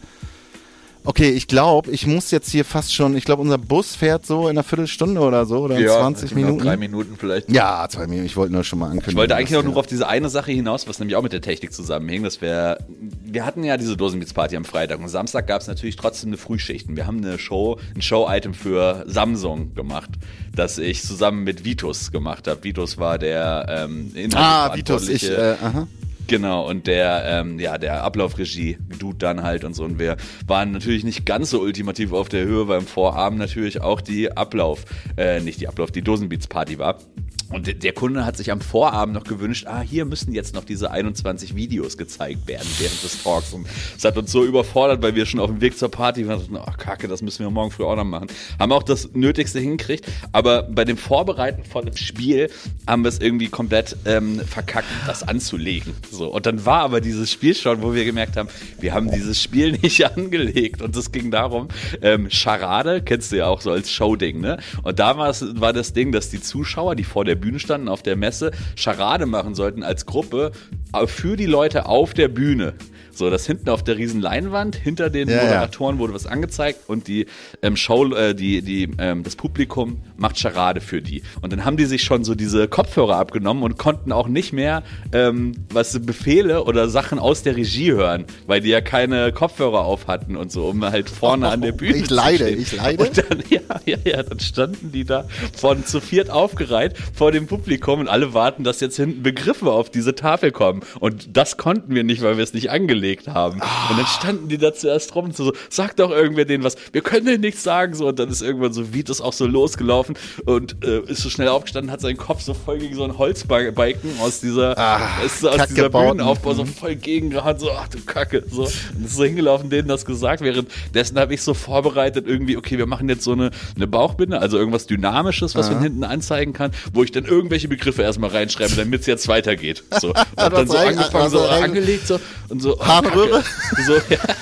Okay, ich glaube, ich muss jetzt hier fast schon, ich glaube, unser Bus fährt so in einer Viertelstunde oder so oder in zwanzig noch Minuten. Drei Minuten vielleicht. Ja, zwei Minuten, ich wollte nur schon mal ankündigen. Ich wollte eigentlich dass auch nur wir- auf diese eine Sache hinaus, was nämlich auch mit der Technik zusammenhing. Das wäre, wir hatten ja diese Dosenbeats-Party am Freitag und Samstag gab es natürlich trotzdem eine Frühschicht. Und wir haben eine Show, ein Show-Item für Samsung gemacht, das ich zusammen mit Vitus gemacht habe. Vitus war der ähm, Ah, Vitus, ich, Inhaltsverantwortliche. äh, aha. Genau, und der, ähm, ja, der Ablaufregie-Dude dann halt und so. Und wir waren natürlich nicht ganz so ultimativ auf der Höhe, weil im Vorabend natürlich auch die Ablauf, äh, nicht die Ablauf, die Dosenbeats-Party war. Und der, der Kunde hat sich am Vorabend noch gewünscht, ah, hier müssen jetzt noch diese einundzwanzig Videos gezeigt werden während des Talks. Und das hat uns so überfordert, weil wir schon auf dem Weg zur Party waren. Und, ach, Kacke, das müssen wir morgen früh auch noch machen. Haben auch das Nötigste hingekriegt, aber bei dem Vorbereiten von dem Spiel haben wir es irgendwie komplett ähm, verkackt, das anzulegen. So. Und dann war aber dieses Spiel schon, wo wir gemerkt haben, wir haben dieses Spiel nicht angelegt. Und es ging darum, ähm, Charade, kennst du ja auch so als Showding, ne? Und damals war das Ding, dass die Zuschauer, die vor der Bühne standen auf der Messe, Charade machen sollten als Gruppe für die Leute auf der Bühne. So, das hinten auf der riesen Leinwand, hinter den Ja, Moderatoren wurde was angezeigt und die ähm, Show, äh, die, die, ähm, das Publikum macht Charade für die. Und dann haben die sich schon so diese Kopfhörer abgenommen und konnten auch nicht mehr ähm, was Befehle oder Sachen aus der Regie hören, weil die ja keine Kopfhörer auf hatten und so, um halt vorne Oh, an der Bühne ich zu leide, stehen. ich leide. Und dann, ja, ja, ja, dann standen die da von zu viert aufgereiht vor dem Publikum und alle warten, dass jetzt hinten Begriffe auf diese Tafel kommen. Und das konnten wir nicht, weil wir es nicht angelegt haben. Ah. Und dann standen die da zuerst rum und so, sag doch irgendwer denen was, wir können denen nichts sagen. So, und dann ist irgendwann so Vitus auch so losgelaufen und äh, ist so schnell aufgestanden, hat seinen Kopf so voll gegen so einen Holzbalken aus dieser, Ah, ist so aus Kack dieser gebaut. Bühnenaufbau so Mhm. voll gegengehauen, so, ach du Kacke. So. Und ist so hingelaufen, denen das gesagt. Währenddessen habe ich so vorbereitet, irgendwie, okay, wir machen jetzt so eine, eine Bauchbinde, also irgendwas Dynamisches, was man hinten anzeigen kann, wo ich dann irgendwelche Begriffe erstmal reinschreibe, damit es jetzt weitergeht. So. Und hab dann so rein- angefangen, also so rein- angelegt, so und so. oh, Harnröhre? Kacke. So, ja.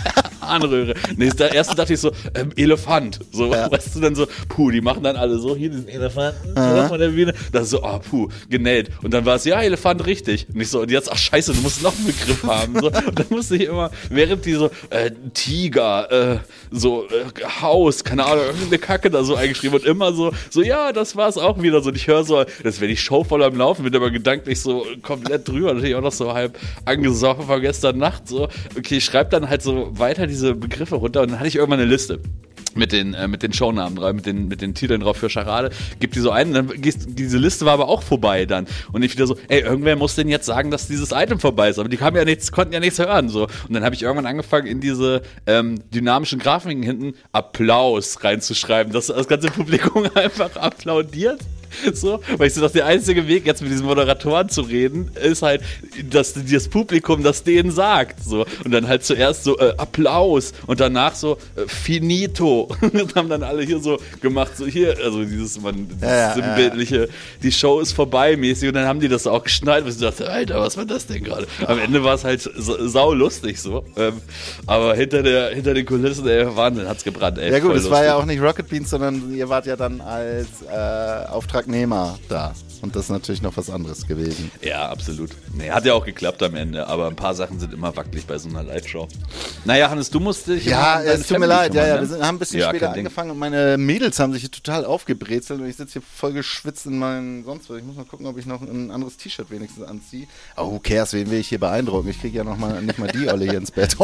Harnröhre. Nee, da erst dachte ich so, ähm, Elefant. So, Ja. weißt du, dann so, puh, die machen dann alle so, hier diesen Elefanten so von der Bühne. Das ist so, ah, oh, puh, genäht. Und dann war es, ja, Elefant, richtig. Und ich so, und jetzt, ach scheiße, du musst noch einen Begriff haben. So. Und dann musste ich immer, während die so, äh, Tiger, äh, so, äh, Haus, keine Ahnung, irgendeine Kacke da so eingeschrieben und immer so, so, ja, das war's auch wieder so. Und ich höre so, das wäre die Show voll am Laufen, bin aber gedanklich so komplett drüber, natürlich auch noch so halb angesoffen von gestern Nacht, so. Okay, ich schreibe dann halt so weiter diese Begriffe runter und dann hatte ich irgendwann eine Liste. Mit den, äh, mit den Shownamen drauf, mit den, mit den Titeln drauf für Charade, gibt die so ein, dann gehst, diese Liste war aber auch vorbei dann. Und ich wieder so, ey, irgendwer muss denn jetzt sagen, dass dieses Item vorbei ist. Aber die kamen ja nichts, konnten ja nichts hören, so. Und dann habe ich irgendwann angefangen, in diese, ähm, dynamischen Grafiken hinten Applaus reinzuschreiben, dass das ganze Publikum einfach applaudiert. So, weil ich so, dass der einzige Weg, jetzt mit diesen Moderatoren zu reden, ist halt, dass das Publikum das denen sagt, so. Und dann halt zuerst so, äh, Applaus und danach so, äh, finito. Und haben dann alle hier so gemacht, so hier, also dieses, man, dieses Ja, ja, sinnbildliche, ja. Die Show ist vorbei mäßig und dann haben die das auch geschnallt und ich dachte, Alter, was war das denn gerade? Am Ende war es halt sau lustig, so. Ähm, aber hinter der, hinter den Kulissen, ey, Wahnsinn, hat's gebrannt, ey. Ja gut, voll es war lustig. ja auch nicht Rocket Beans, sondern ihr wart ja dann als äh, Auftragnehmer da. Und das ist natürlich noch was anderes gewesen. Ja, absolut. Nee, hat ja auch geklappt am Ende, aber ein paar Sachen sind immer wackelig bei so einer Live-Show. Naja, Hannes, du musst dich... Ja, um deine es tut mir Family leid. Ja, kümmern, ja, ne? wir sind, haben ein bisschen Ja, später kein Ding. angefangen und meine Mädels haben sich hier total aufgebrezelt und ich sitze hier voll geschwitzt in meinen sonst was. Ich muss mal gucken, ob ich noch ein anderes T-Shirt wenigstens anziehe. Oh, who cares, wen will ich hier beeindrucken? Ich kriege ja noch mal, nicht mal die Olle hier ins Bett.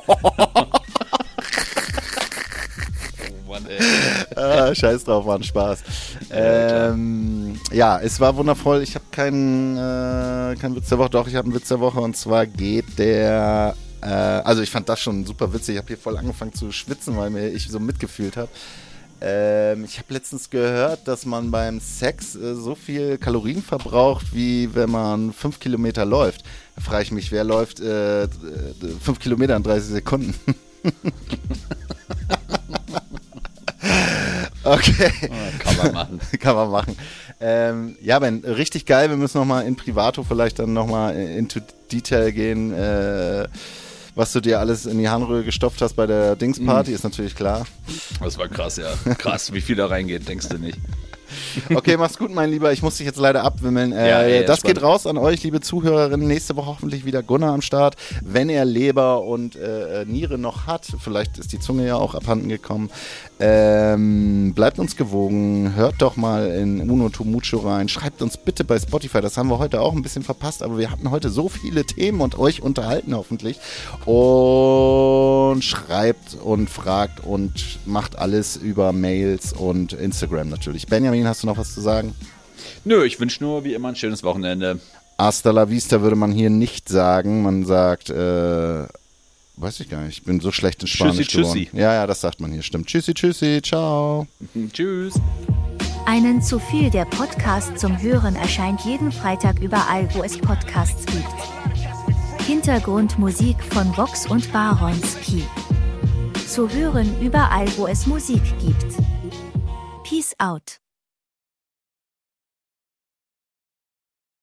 Mann, ey. Ah, scheiß drauf, war ein Spaß. Ähm, ja, es war wundervoll. Ich habe keinen äh, keinen Witz der Woche. Doch, ich habe einen Witz der Woche und zwar geht der... Äh, also ich fand das schon super witzig. Ich habe hier voll angefangen zu schwitzen, weil mir ich so mitgefühlt habe. Ähm, ich habe letztens gehört, dass man beim Sex äh, so viel Kalorien verbraucht, wie wenn man fünf Kilometer läuft. Da frage ich mich, wer läuft äh, fünf Kilometer in dreißig Sekunden? Okay. Kann man machen. Kann man machen. Ähm, ja, Ben, richtig geil. Wir müssen nochmal in Privato vielleicht dann nochmal into Detail gehen, äh, was du dir alles in die Harnröhre gestopft hast bei der Dingsparty, mm. ist natürlich klar. Das war krass, ja. Krass, wie viel da reingeht, denkst du nicht. Okay, mach's gut, mein Lieber. Ich muss dich jetzt leider abwimmeln. Äh, Ja, ey, das spannend. geht raus an euch, liebe Zuhörerinnen. Nächste Woche hoffentlich wieder Gunnar am Start. Wenn er Leber und äh, Niere noch hat, vielleicht ist die Zunge ja auch abhanden gekommen. Ähm, bleibt uns gewogen. Hört doch mal in Uno to Mucho rein. Schreibt uns bitte bei Spotify. Das haben wir heute auch ein bisschen verpasst, aber wir hatten heute so viele Themen und euch unterhalten hoffentlich. Und schreibt und fragt und macht alles über Mails und Instagram natürlich. Benjamin, hast du noch was zu sagen? Nö, ich wünsche nur wie immer ein schönes Wochenende. Hasta la vista würde man hier nicht sagen. Man sagt, äh, weiß ich gar nicht, ich bin so schlecht in Spanisch Tschüssi, geworden. tschüssi. Ja, ja, das sagt man hier, stimmt. Tschüssi, tschüssi, ciao. Tschüss. Einen zu viel, der Podcast zum Hören erscheint jeden Freitag überall, wo es Podcasts gibt. Hintergrundmusik von Vox und Baronski. Zu hören überall, wo es Musik gibt. Peace out.